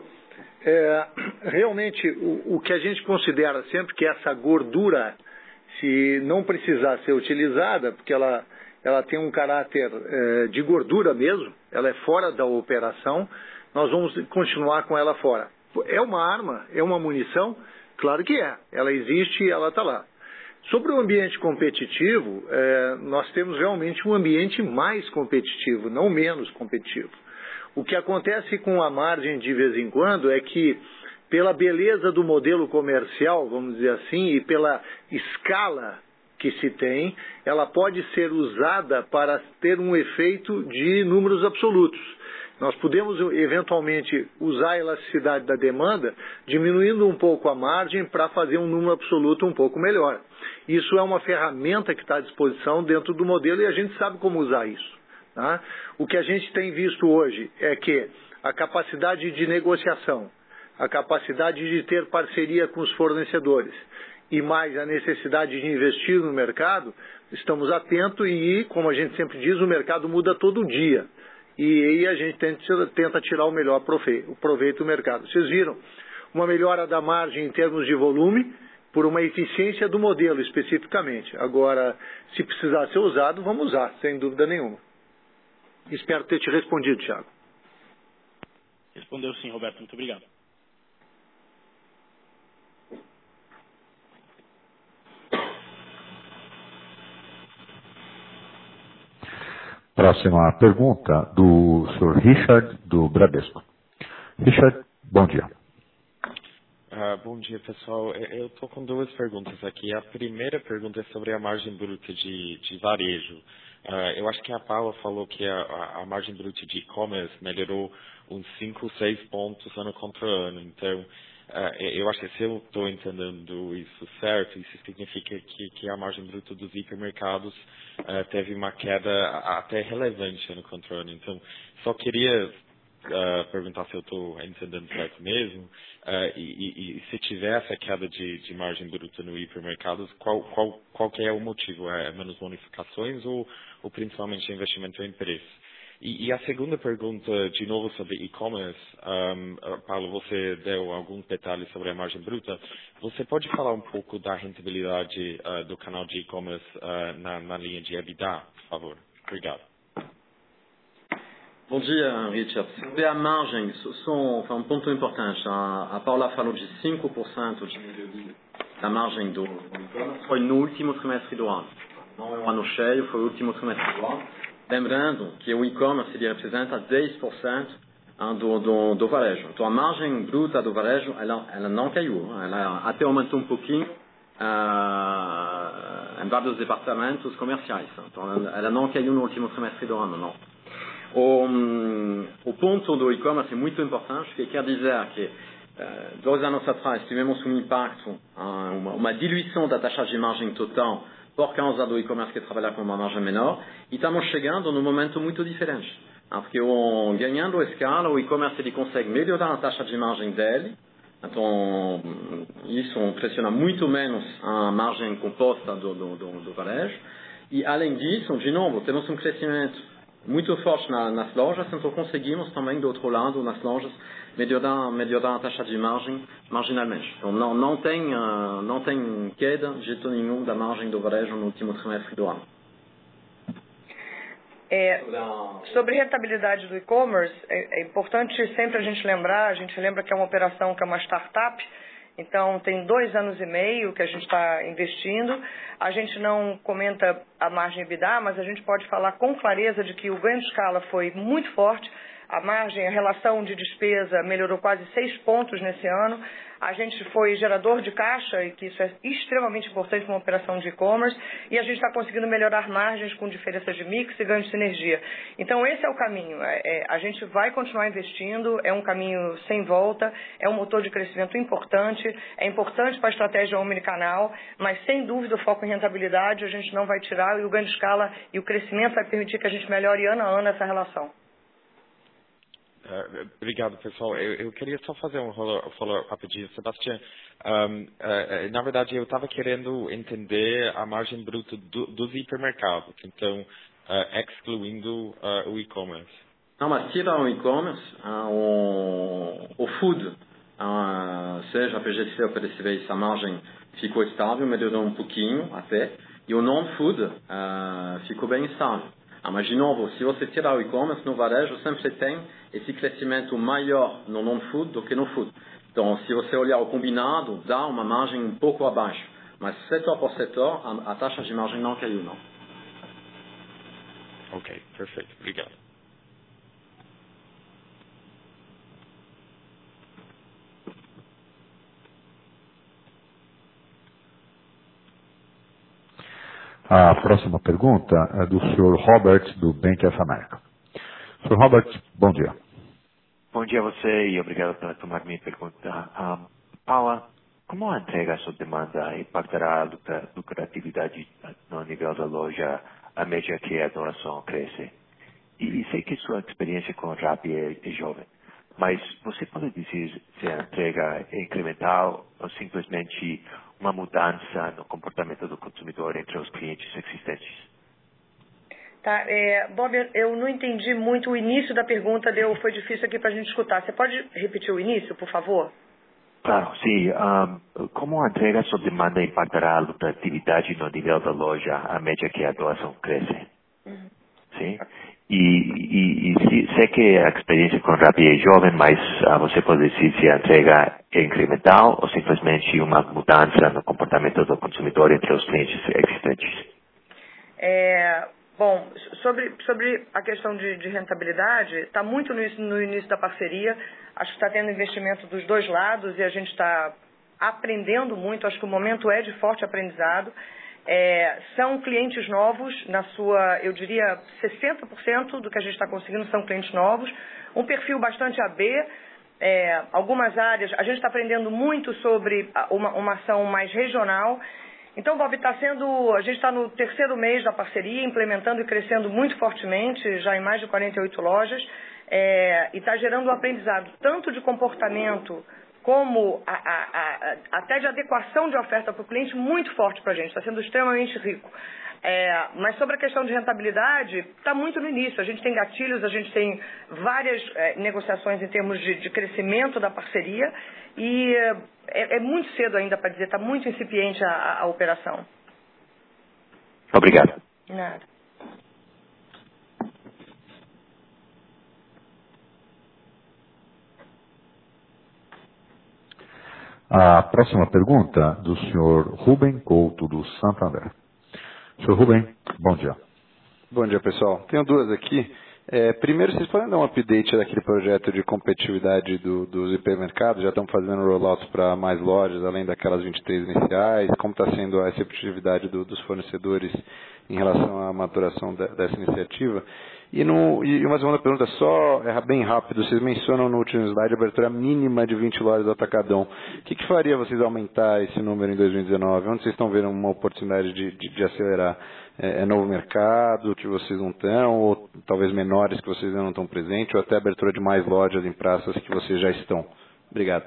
Realmente, o que a gente considera sempre que essa gordura, se não precisar ser utilizada, porque ela tem um caráter de gordura mesmo, ela é fora da operação, nós vamos continuar com ela fora. É uma arma, é uma munição? Claro que é. Ela existe e ela está lá. Sobre o ambiente competitivo, nós temos realmente um ambiente mais competitivo, não menos competitivo. O que acontece com a margem de vez em quando é que, pela beleza do modelo comercial, vamos dizer assim, e pela escala que se tem, ela pode ser usada para ter um efeito de números absolutos. Nós podemos, eventualmente, usar a elasticidade da demanda, diminuindo um pouco a margem para fazer um número absoluto um pouco melhor. Isso é uma ferramenta que está à disposição dentro do modelo e a gente sabe como usar isso. Tá? O que a gente tem visto hoje é que a capacidade de negociação, a capacidade de ter parceria com os fornecedores e mais a necessidade de investir no mercado, estamos atentos e, como a gente sempre diz, o mercado muda todo dia. E aí a gente tenta tirar o melhor proveito do mercado. Vocês viram uma melhora da margem em termos de volume por uma eficiência do modelo especificamente. Agora, se precisar ser usado, vamos usar, sem dúvida nenhuma. Espero ter te respondido, Thiago. Respondeu sim, Roberto. Muito obrigado. Próxima pergunta do Sr. Richard, do Bradesco. Richard, bom dia. Bom dia, pessoal. Eu estou com duas perguntas aqui. A primeira pergunta é sobre a margem bruta de varejo. Eu acho que a Paula falou que a margem bruta de e-commerce melhorou uns 5, 6 pontos ano contra ano. Então, eu acho que se eu estou entendendo isso certo, isso significa que a margem bruta dos hipermercados teve uma queda até relevante ano contra ano. Então, só queria perguntar se eu estou entendendo certo mesmo, e se tiver essa queda de margem bruta no hipermercados, qual que é o motivo? É menos bonificações ou principalmente investimento em preço? E a segunda pergunta, de novo sobre e-commerce, Paulo, você deu alguns detalhes sobre a margem bruta. Você pode falar um pouco da rentabilidade do canal de e-commerce na linha de EBITDA, por favor? Obrigado. Bom dia, Richard. Sobre a margem, um ponto importante. A Paula falou de 5% de melhoria da margem do e-commerce. Foi no último trimestre do ano. Não é um ano cheio, foi o último trimestre do ano. Lembrando que o e-commerce representa 10% do varejo. Então, a margem bruta do varejo, ela não caiu. Ela até aumentou um pouquinho em vários departamentos comerciais. Então, ela não caiu no último trimestre do ano, não. O ponto do e-commerce é muito importante, que quer dizer que 2 anos atrás tivemos um impacto, uma diluição da taxa de margem total por causa do e-commerce que trabalha com uma margem menor, e estamos chegando num momento muito diferente. Porque ganhando a escala, o e-commerce ele consegue melhorar a taxa de margem dele, então isso pressiona muito menos a margem composta do varejo, e além disso, de novo, temos um crescimento muito forte nas lojas, então conseguimos também, do outro lado, nas lojas, melhorar a taxa de margem marginalmente. Então não tem queda de jeito nenhum da margem do varejo no último trimestre do ano. Sobre rentabilidade do e-commerce, é importante sempre a gente lembra que é uma operação que é uma startup, então tem 2 anos e meio que a gente está investindo. A gente não comenta a margem EBITDA, mas a gente pode falar com clareza de que o ganho de escala foi muito forte. a margem, a relação de despesa melhorou quase 6 pontos nesse ano. A gente foi gerador de caixa, e que isso é extremamente importante para uma operação de e-commerce, e a gente está conseguindo melhorar margens com diferenças de mix e ganho de sinergia. Então, esse é o caminho. A gente vai continuar investindo, é um caminho sem volta, é um motor de crescimento importante, é importante para a estratégia omnicanal, mas, sem dúvida, o foco em rentabilidade a gente não vai tirar, e o ganho de escala e o crescimento vai permitir que a gente melhore ano a ano essa relação. Obrigado, pessoal. Eu queria só fazer um follow-up rapidinho. Sebastião, na verdade, eu estava querendo entender a margem bruta dos hipermercados, então, excluindo o e-commerce. Não, mas tira o e-commerce, o food, seja a PGC ou perecíveis, a margem ficou estável, melhorou um pouquinho até, e o non-food ficou bem estável. Mas, de novo, se você tirar o e-commerce no varejo, sempre tem esse crescimento maior no non-food do que no food. Então, se você olhar o combinado, dá uma margem um pouco abaixo. Mas, setor por setor, a taxa de margem não caiu, não. Ok, perfeito. Obrigado. A próxima pergunta é do Sr. Robert, do Bank of America. Sr. Robert, bom dia. Bom dia a você e obrigado por tomar minha pergunta. Paula, como a entrega sob demanda impactará a lucratividade no nível da loja à medida que a doação cresce? E sei que sua experiência com o Rappi é jovem, mas você pode dizer se a entrega é incremental ou simplesmente uma mudança no comportamento do consumidor entre os clientes existentes? Tá, Bob, eu não entendi muito o início da pergunta, foi difícil aqui para a gente escutar. Você pode repetir o início, por favor? Claro, sim. Como a entrega sob demanda impactará a lucratividade no nível da loja à medida que a doação cresce? Uhum. Sim. E sei que a experiência com Rappi é jovem, mas você pode dizer se a entrega é incremental ou simplesmente uma mudança no comportamento do consumidor entre os clientes existentes? Bom, sobre a questão de rentabilidade, está muito no início da parceria. Acho que está tendo investimento dos dois lados e a gente está aprendendo muito. Acho que o momento é de forte aprendizado. São clientes novos, eu diria 60% do que a gente está conseguindo são clientes novos. Um perfil bastante AB. Algumas áreas, a gente está aprendendo muito sobre uma ação mais regional. Então, Bob, a gente está no 3º mês da parceria, implementando e crescendo muito fortemente, já em mais de 48 lojas, e está gerando um aprendizado tanto de comportamento como até de adequação de oferta para o cliente muito forte para a gente, está sendo extremamente rico. Mas sobre a questão de rentabilidade, está muito no início. A gente tem gatilhos, a gente tem várias negociações em termos de crescimento da parceria e é muito cedo ainda para dizer, está muito incipiente a operação. Obrigado. Nada. A próxima pergunta do Sr. Rubem Couto, do Santander. Sr. Rubem, bom dia. Bom dia, pessoal. Tenho duas aqui. Primeiro, vocês podem dar um update daquele projeto de competitividade dos hipermercados? Já estão fazendo rollout para mais lojas, além daquelas 23 iniciais? Como está sendo a receptividade dos fornecedores em relação à maturação dessa iniciativa? E uma segunda pergunta, bem rápido, vocês mencionam no último slide a abertura mínima de 20 lojas do Atacadão. O que faria vocês aumentar esse número em 2019? Onde vocês estão vendo uma oportunidade de acelerar? É novo mercado que vocês não estão, ou talvez menores que vocês ainda não estão presentes, ou até a abertura de mais lojas em praças que vocês já estão? Obrigado.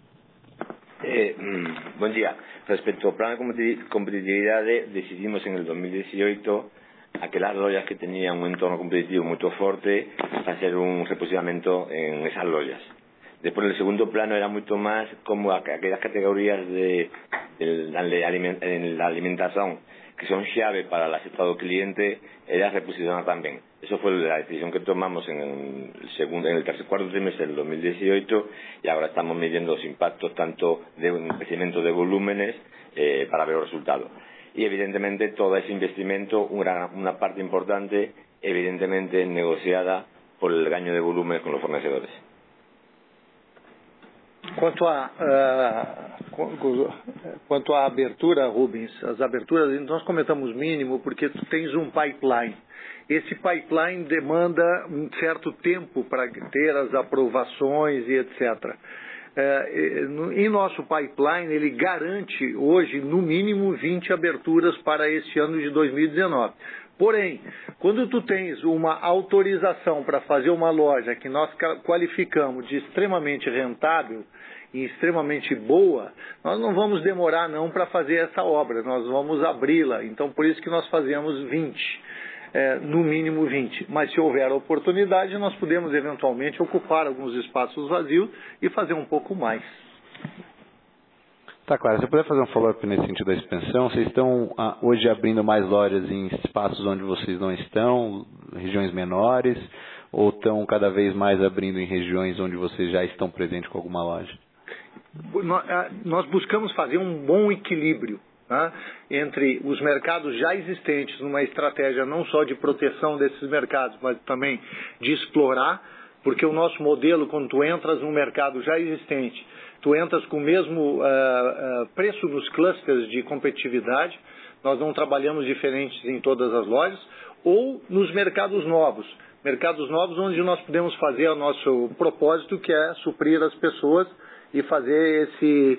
Buen día. Respecto al plan de competitividad, decidimos en el 2018 aquellas lojas que tenían un entorno competitivo muy fuerte hacer un reposicionamiento en esas lojas. Después, en el segundo plano era mucho más como aquellas categorías en la alimentación que son llave para el aceptado cliente, era reposicionar también. Eso fue la decisión que tomamos en el cuarto trimestre del 2018 y ahora estamos midiendo los impactos tanto de un crecimiento de volúmenes para ver los resultados. Y evidentemente todo ese investimento, una parte importante, evidentemente negociada por el ganho de volumen con los fornecedores. Quanto à abertura, Rubens, as aberturas, nós comentamos mínimo porque tu tens um pipeline. Esse pipeline demanda um certo tempo para ter as aprovações e etc. Em nosso pipeline, ele garante hoje, no mínimo, 20 aberturas para este ano de 2019. Porém, quando tu tens uma autorização para fazer uma loja que nós qualificamos de extremamente rentável e extremamente boa, nós não vamos demorar não para fazer essa obra, nós vamos abri-la. Então, por isso que nós fazemos 20, no mínimo 20. Mas se houver oportunidade, nós podemos eventualmente ocupar alguns espaços vazios e fazer um pouco mais. Tá claro. Se eu puder fazer um follow-up nesse sentido da expansão, vocês estão hoje abrindo mais lojas em espaços onde vocês não estão, regiões menores, ou estão cada vez mais abrindo em regiões onde vocês já estão presentes com alguma loja? Nós buscamos fazer um bom equilíbrio, tá, entre os mercados já existentes, numa estratégia não só de proteção desses mercados, mas também de explorar, porque o nosso modelo, quando tu entras num mercado já existente, tu entras com o mesmo preço nos clusters de competitividade, nós não trabalhamos diferentes em todas as lojas, ou nos mercados novos onde nós podemos fazer o nosso propósito, que é suprir as pessoas e fazer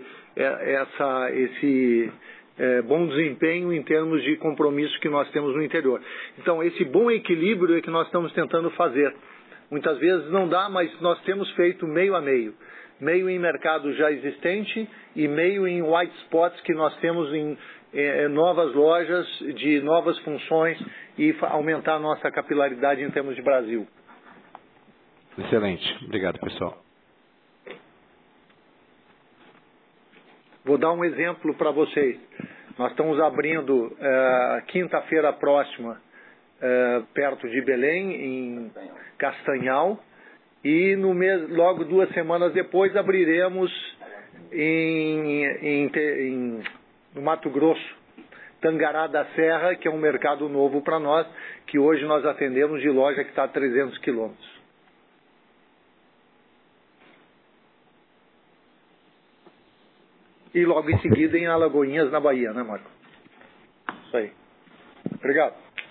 esse bom desempenho em termos de compromisso que nós temos no interior. Então, esse bom equilíbrio é que nós estamos tentando fazer. Muitas vezes não dá, mas nós temos feito meio a meio. Meio em mercado já existente e meio em white spots que nós temos em novas lojas, de novas funções e aumentar a nossa capilaridade em termos de Brasil. Excelente. Obrigado, pessoal. Vou dar um exemplo para vocês. Nós estamos abrindo quinta-feira próxima, perto de Belém, em Castanhal, e logo 2 semanas depois abriremos no Mato Grosso, Tangará da Serra, que é um mercado novo para nós, que hoje nós atendemos de loja que está a 300 quilômetros. E logo em seguida em Alagoinhas, na Bahia, né, Marco? Isso aí. Obrigado.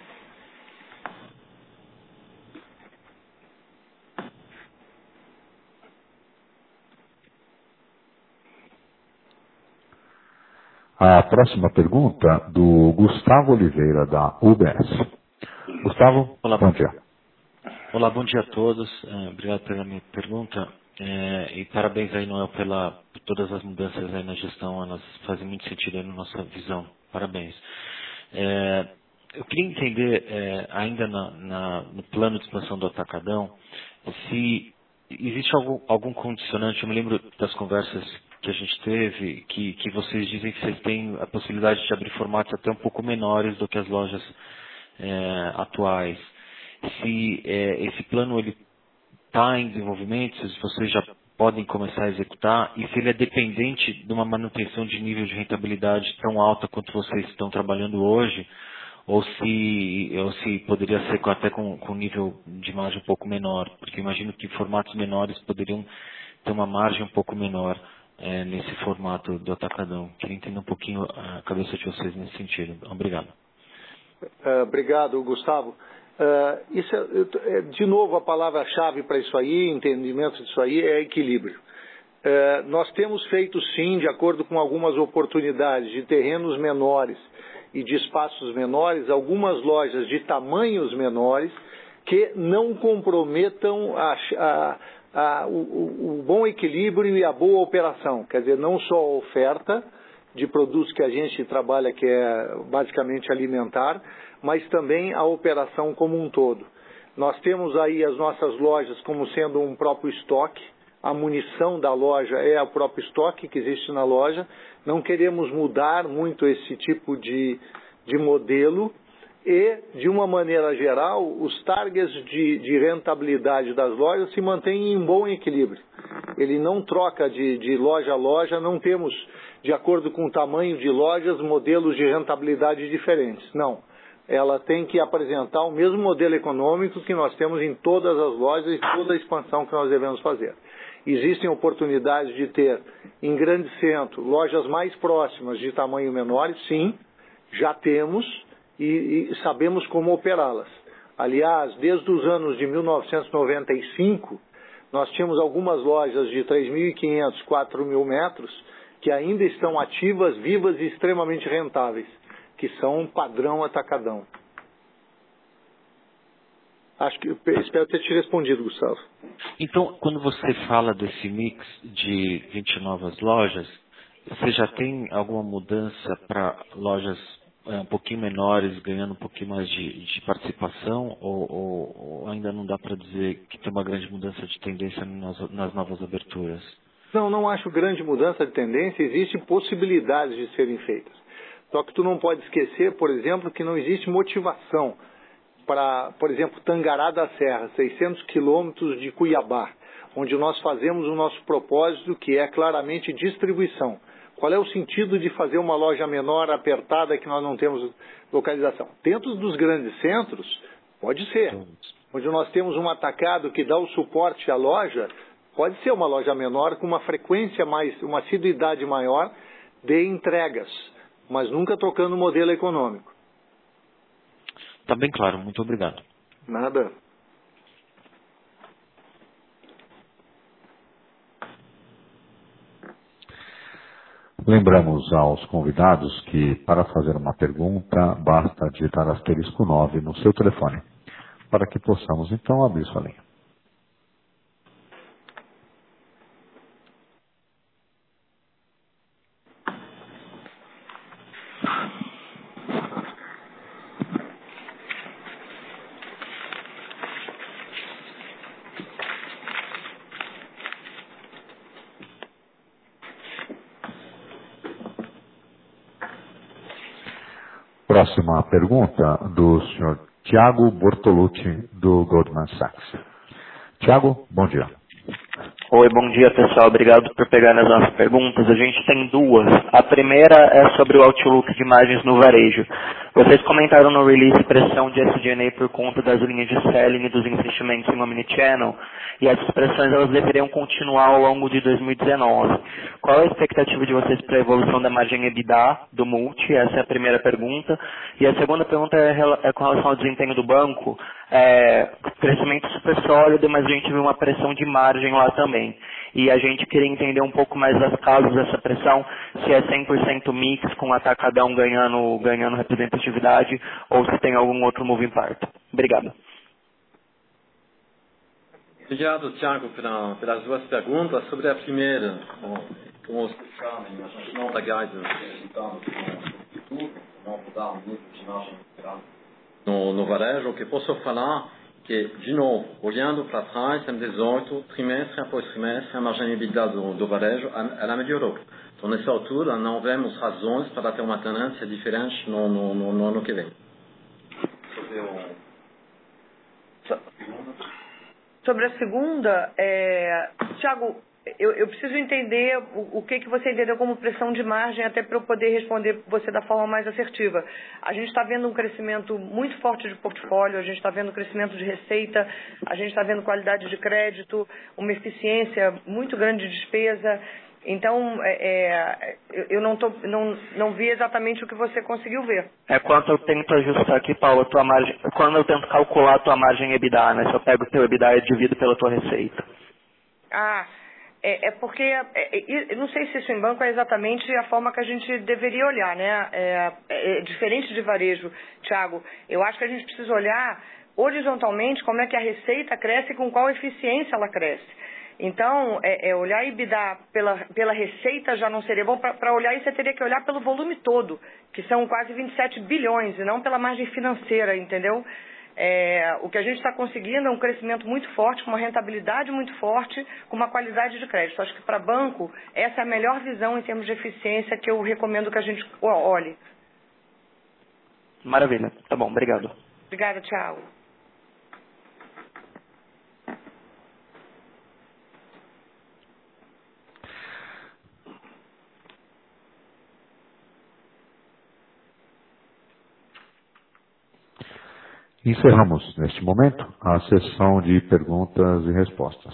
A próxima pergunta do Gustavo Oliveira, da UBS. Gustavo, olá, bom dia. Olá, bom dia a todos. Obrigado pela minha pergunta. E parabéns aí, Noel, por todas as mudanças aí na gestão. Elas fazem muito sentido aí na nossa visão. Parabéns. Eu queria entender, ainda no plano de expansão do Atacadão, se existe algum condicionante. Eu me lembro das conversas que a gente teve, que vocês dizem que vocês têm a possibilidade de abrir formatos até um pouco menores do que as lojas atuais. Se esse plano ele está em desenvolvimento, se vocês já podem começar a executar, e se ele é dependente de uma manutenção de nível de rentabilidade tão alta quanto vocês estão trabalhando hoje, ou se poderia ser até com nível de margem um pouco menor, porque imagino que formatos menores poderiam ter uma margem um pouco menor nesse formato do Atacadão. Queria entender um pouquinho a cabeça de vocês nesse sentido. Obrigado. Obrigado, Gustavo. De novo, a palavra-chave para isso aí, entendimento disso aí, é equilíbrio. Nós temos feito, sim, de acordo com algumas oportunidades de terrenos menores e de espaços menores, algumas lojas de tamanhos menores que não comprometam o bom equilíbrio e a boa operação. Quer dizer, não só a oferta de produtos que a gente trabalha, que é basicamente alimentar, mas também a operação como um todo. Nós temos aí as nossas lojas como sendo um próprio estoque, a munição da loja é o próprio estoque que existe na loja, não queremos mudar muito esse tipo de modelo e, de uma maneira geral, os targets de rentabilidade das lojas se mantêm em bom equilíbrio. Ele não troca de loja a loja, não temos, de acordo com o tamanho de lojas, modelos de rentabilidade diferentes. Não. ela tem que apresentar o mesmo modelo econômico que nós temos em todas as lojas e toda a expansão que nós devemos fazer. Existem oportunidades de ter em grande centro lojas mais próximas de tamanho menor, sim, já temos e sabemos como operá-las. Aliás, desde os anos de 1995, nós tínhamos algumas lojas de 3.500, 4.000 metros que ainda estão ativas, vivas e extremamente rentáveis, que são um padrão atacadão. Espero ter te respondido, Gustavo. Então, quando você fala desse mix de 20 novas lojas, você já tem alguma mudança para lojas um pouquinho menores, ganhando um pouquinho mais de participação, ou ainda não dá para dizer que tem uma grande mudança de tendência nas novas aberturas? Não acho grande mudança de tendência, existem possibilidades de serem feitas. Só que tu não pode esquecer, por exemplo, que não existe motivação para, por exemplo, Tangará da Serra, 600 quilômetros de Cuiabá, onde nós fazemos o nosso propósito, que é claramente distribuição. Qual é o sentido de fazer uma loja menor, apertada, que nós não temos localização? Dentro dos grandes centros, pode ser. Onde nós temos um atacado que dá o suporte à loja, pode ser uma loja menor com uma frequência mais, uma assiduidade maior de entregas, mas nunca trocando o modelo econômico. Está bem claro, muito obrigado. Nada. Lembramos aos convidados que, para fazer uma pergunta, basta digitar asterisco 9 no seu telefone, para que possamos então abrir sua linha. Próxima pergunta do senhor Tiago Bortolucci, do Goldman Sachs. Tiago, bom dia. Oi, bom dia pessoal, obrigado por pegar nas nossas perguntas. A gente tem duas. A primeira é sobre o outlook de margens no varejo. Vocês comentaram no release pressão de SG&A por conta das linhas de selling e dos investimentos em omnichannel, e essas pressões elas deveriam continuar ao longo de 2019. Qual é a expectativa de vocês para a evolução da margem EBITDA do Multi? Essa é a primeira pergunta. E a segunda pergunta é com relação ao desempenho do banco. Crescimento super sólido, mas a gente viu uma pressão de margem lá também. E a gente queria entender um pouco mais das causas dessa pressão, se é 100% mix com o atacadão ganhando representatividade ou se tem algum outro moving part. Obrigado. Obrigado, Thiago, pelas duas perguntas. Sobre a primeira, como não da guidance não mudar o nível de margem no varejo, o que posso falar que, de novo, olhando para trás, em 2018, trimestre após trimestre, a margem EBITDA do varejo, ela melhorou. Então, nessa altura, não vemos razões para ter uma tendência diferente no ano que vem. Sobre a segunda, Thiago, eu preciso entender o que você entendeu como pressão de margem, até para eu poder responder você da forma mais assertiva. A gente está vendo um crescimento muito forte de portfólio, a gente está vendo crescimento de receita, a gente está vendo qualidade de crédito, uma eficiência muito grande de despesa. Então, eu não vi exatamente o que você conseguiu ver. Quando eu tento ajustar aqui, Paulo, a tua margem, quando eu tento calcular a tua margem EBITDA, né? Se eu pego o teu EBITDA e divido pela tua receita. Porque, eu não sei se isso em banco é exatamente a forma que a gente deveria olhar, né? É diferente de varejo, Thiago. Eu acho que a gente precisa olhar horizontalmente como é que a receita cresce e com qual eficiência ela cresce. Então, olhar EBITDA pela receita já não seria bom. Para olhar isso, você teria que olhar pelo volume todo, que são quase 27 bilhões, e não pela margem financeira, entendeu? O que a gente está conseguindo é um crescimento muito forte, com uma rentabilidade muito forte, com uma qualidade de crédito. Acho que para banco, essa é a melhor visão em termos de eficiência que eu recomendo que a gente olhe. Maravilha. Tá bom, obrigado. Obrigada, Thiago. Encerramos, neste momento, a sessão de perguntas e respostas.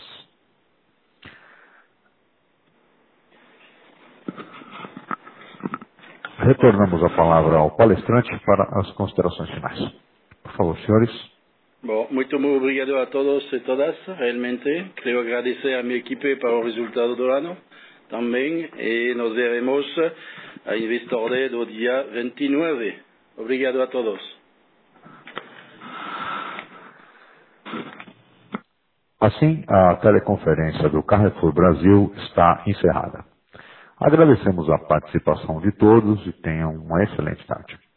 Retornamos a palavra ao palestrante para as considerações finais. Por favor, senhores. Bom, muito obrigado a todos e todas, realmente. Quero agradecer a minha equipe para o resultado do ano também, e nos veremos a Investor Day do dia 29. Obrigado a todos. Assim, a teleconferência do Carrefour Brasil está encerrada. Agradecemos a participação de todos e tenham uma excelente tarde.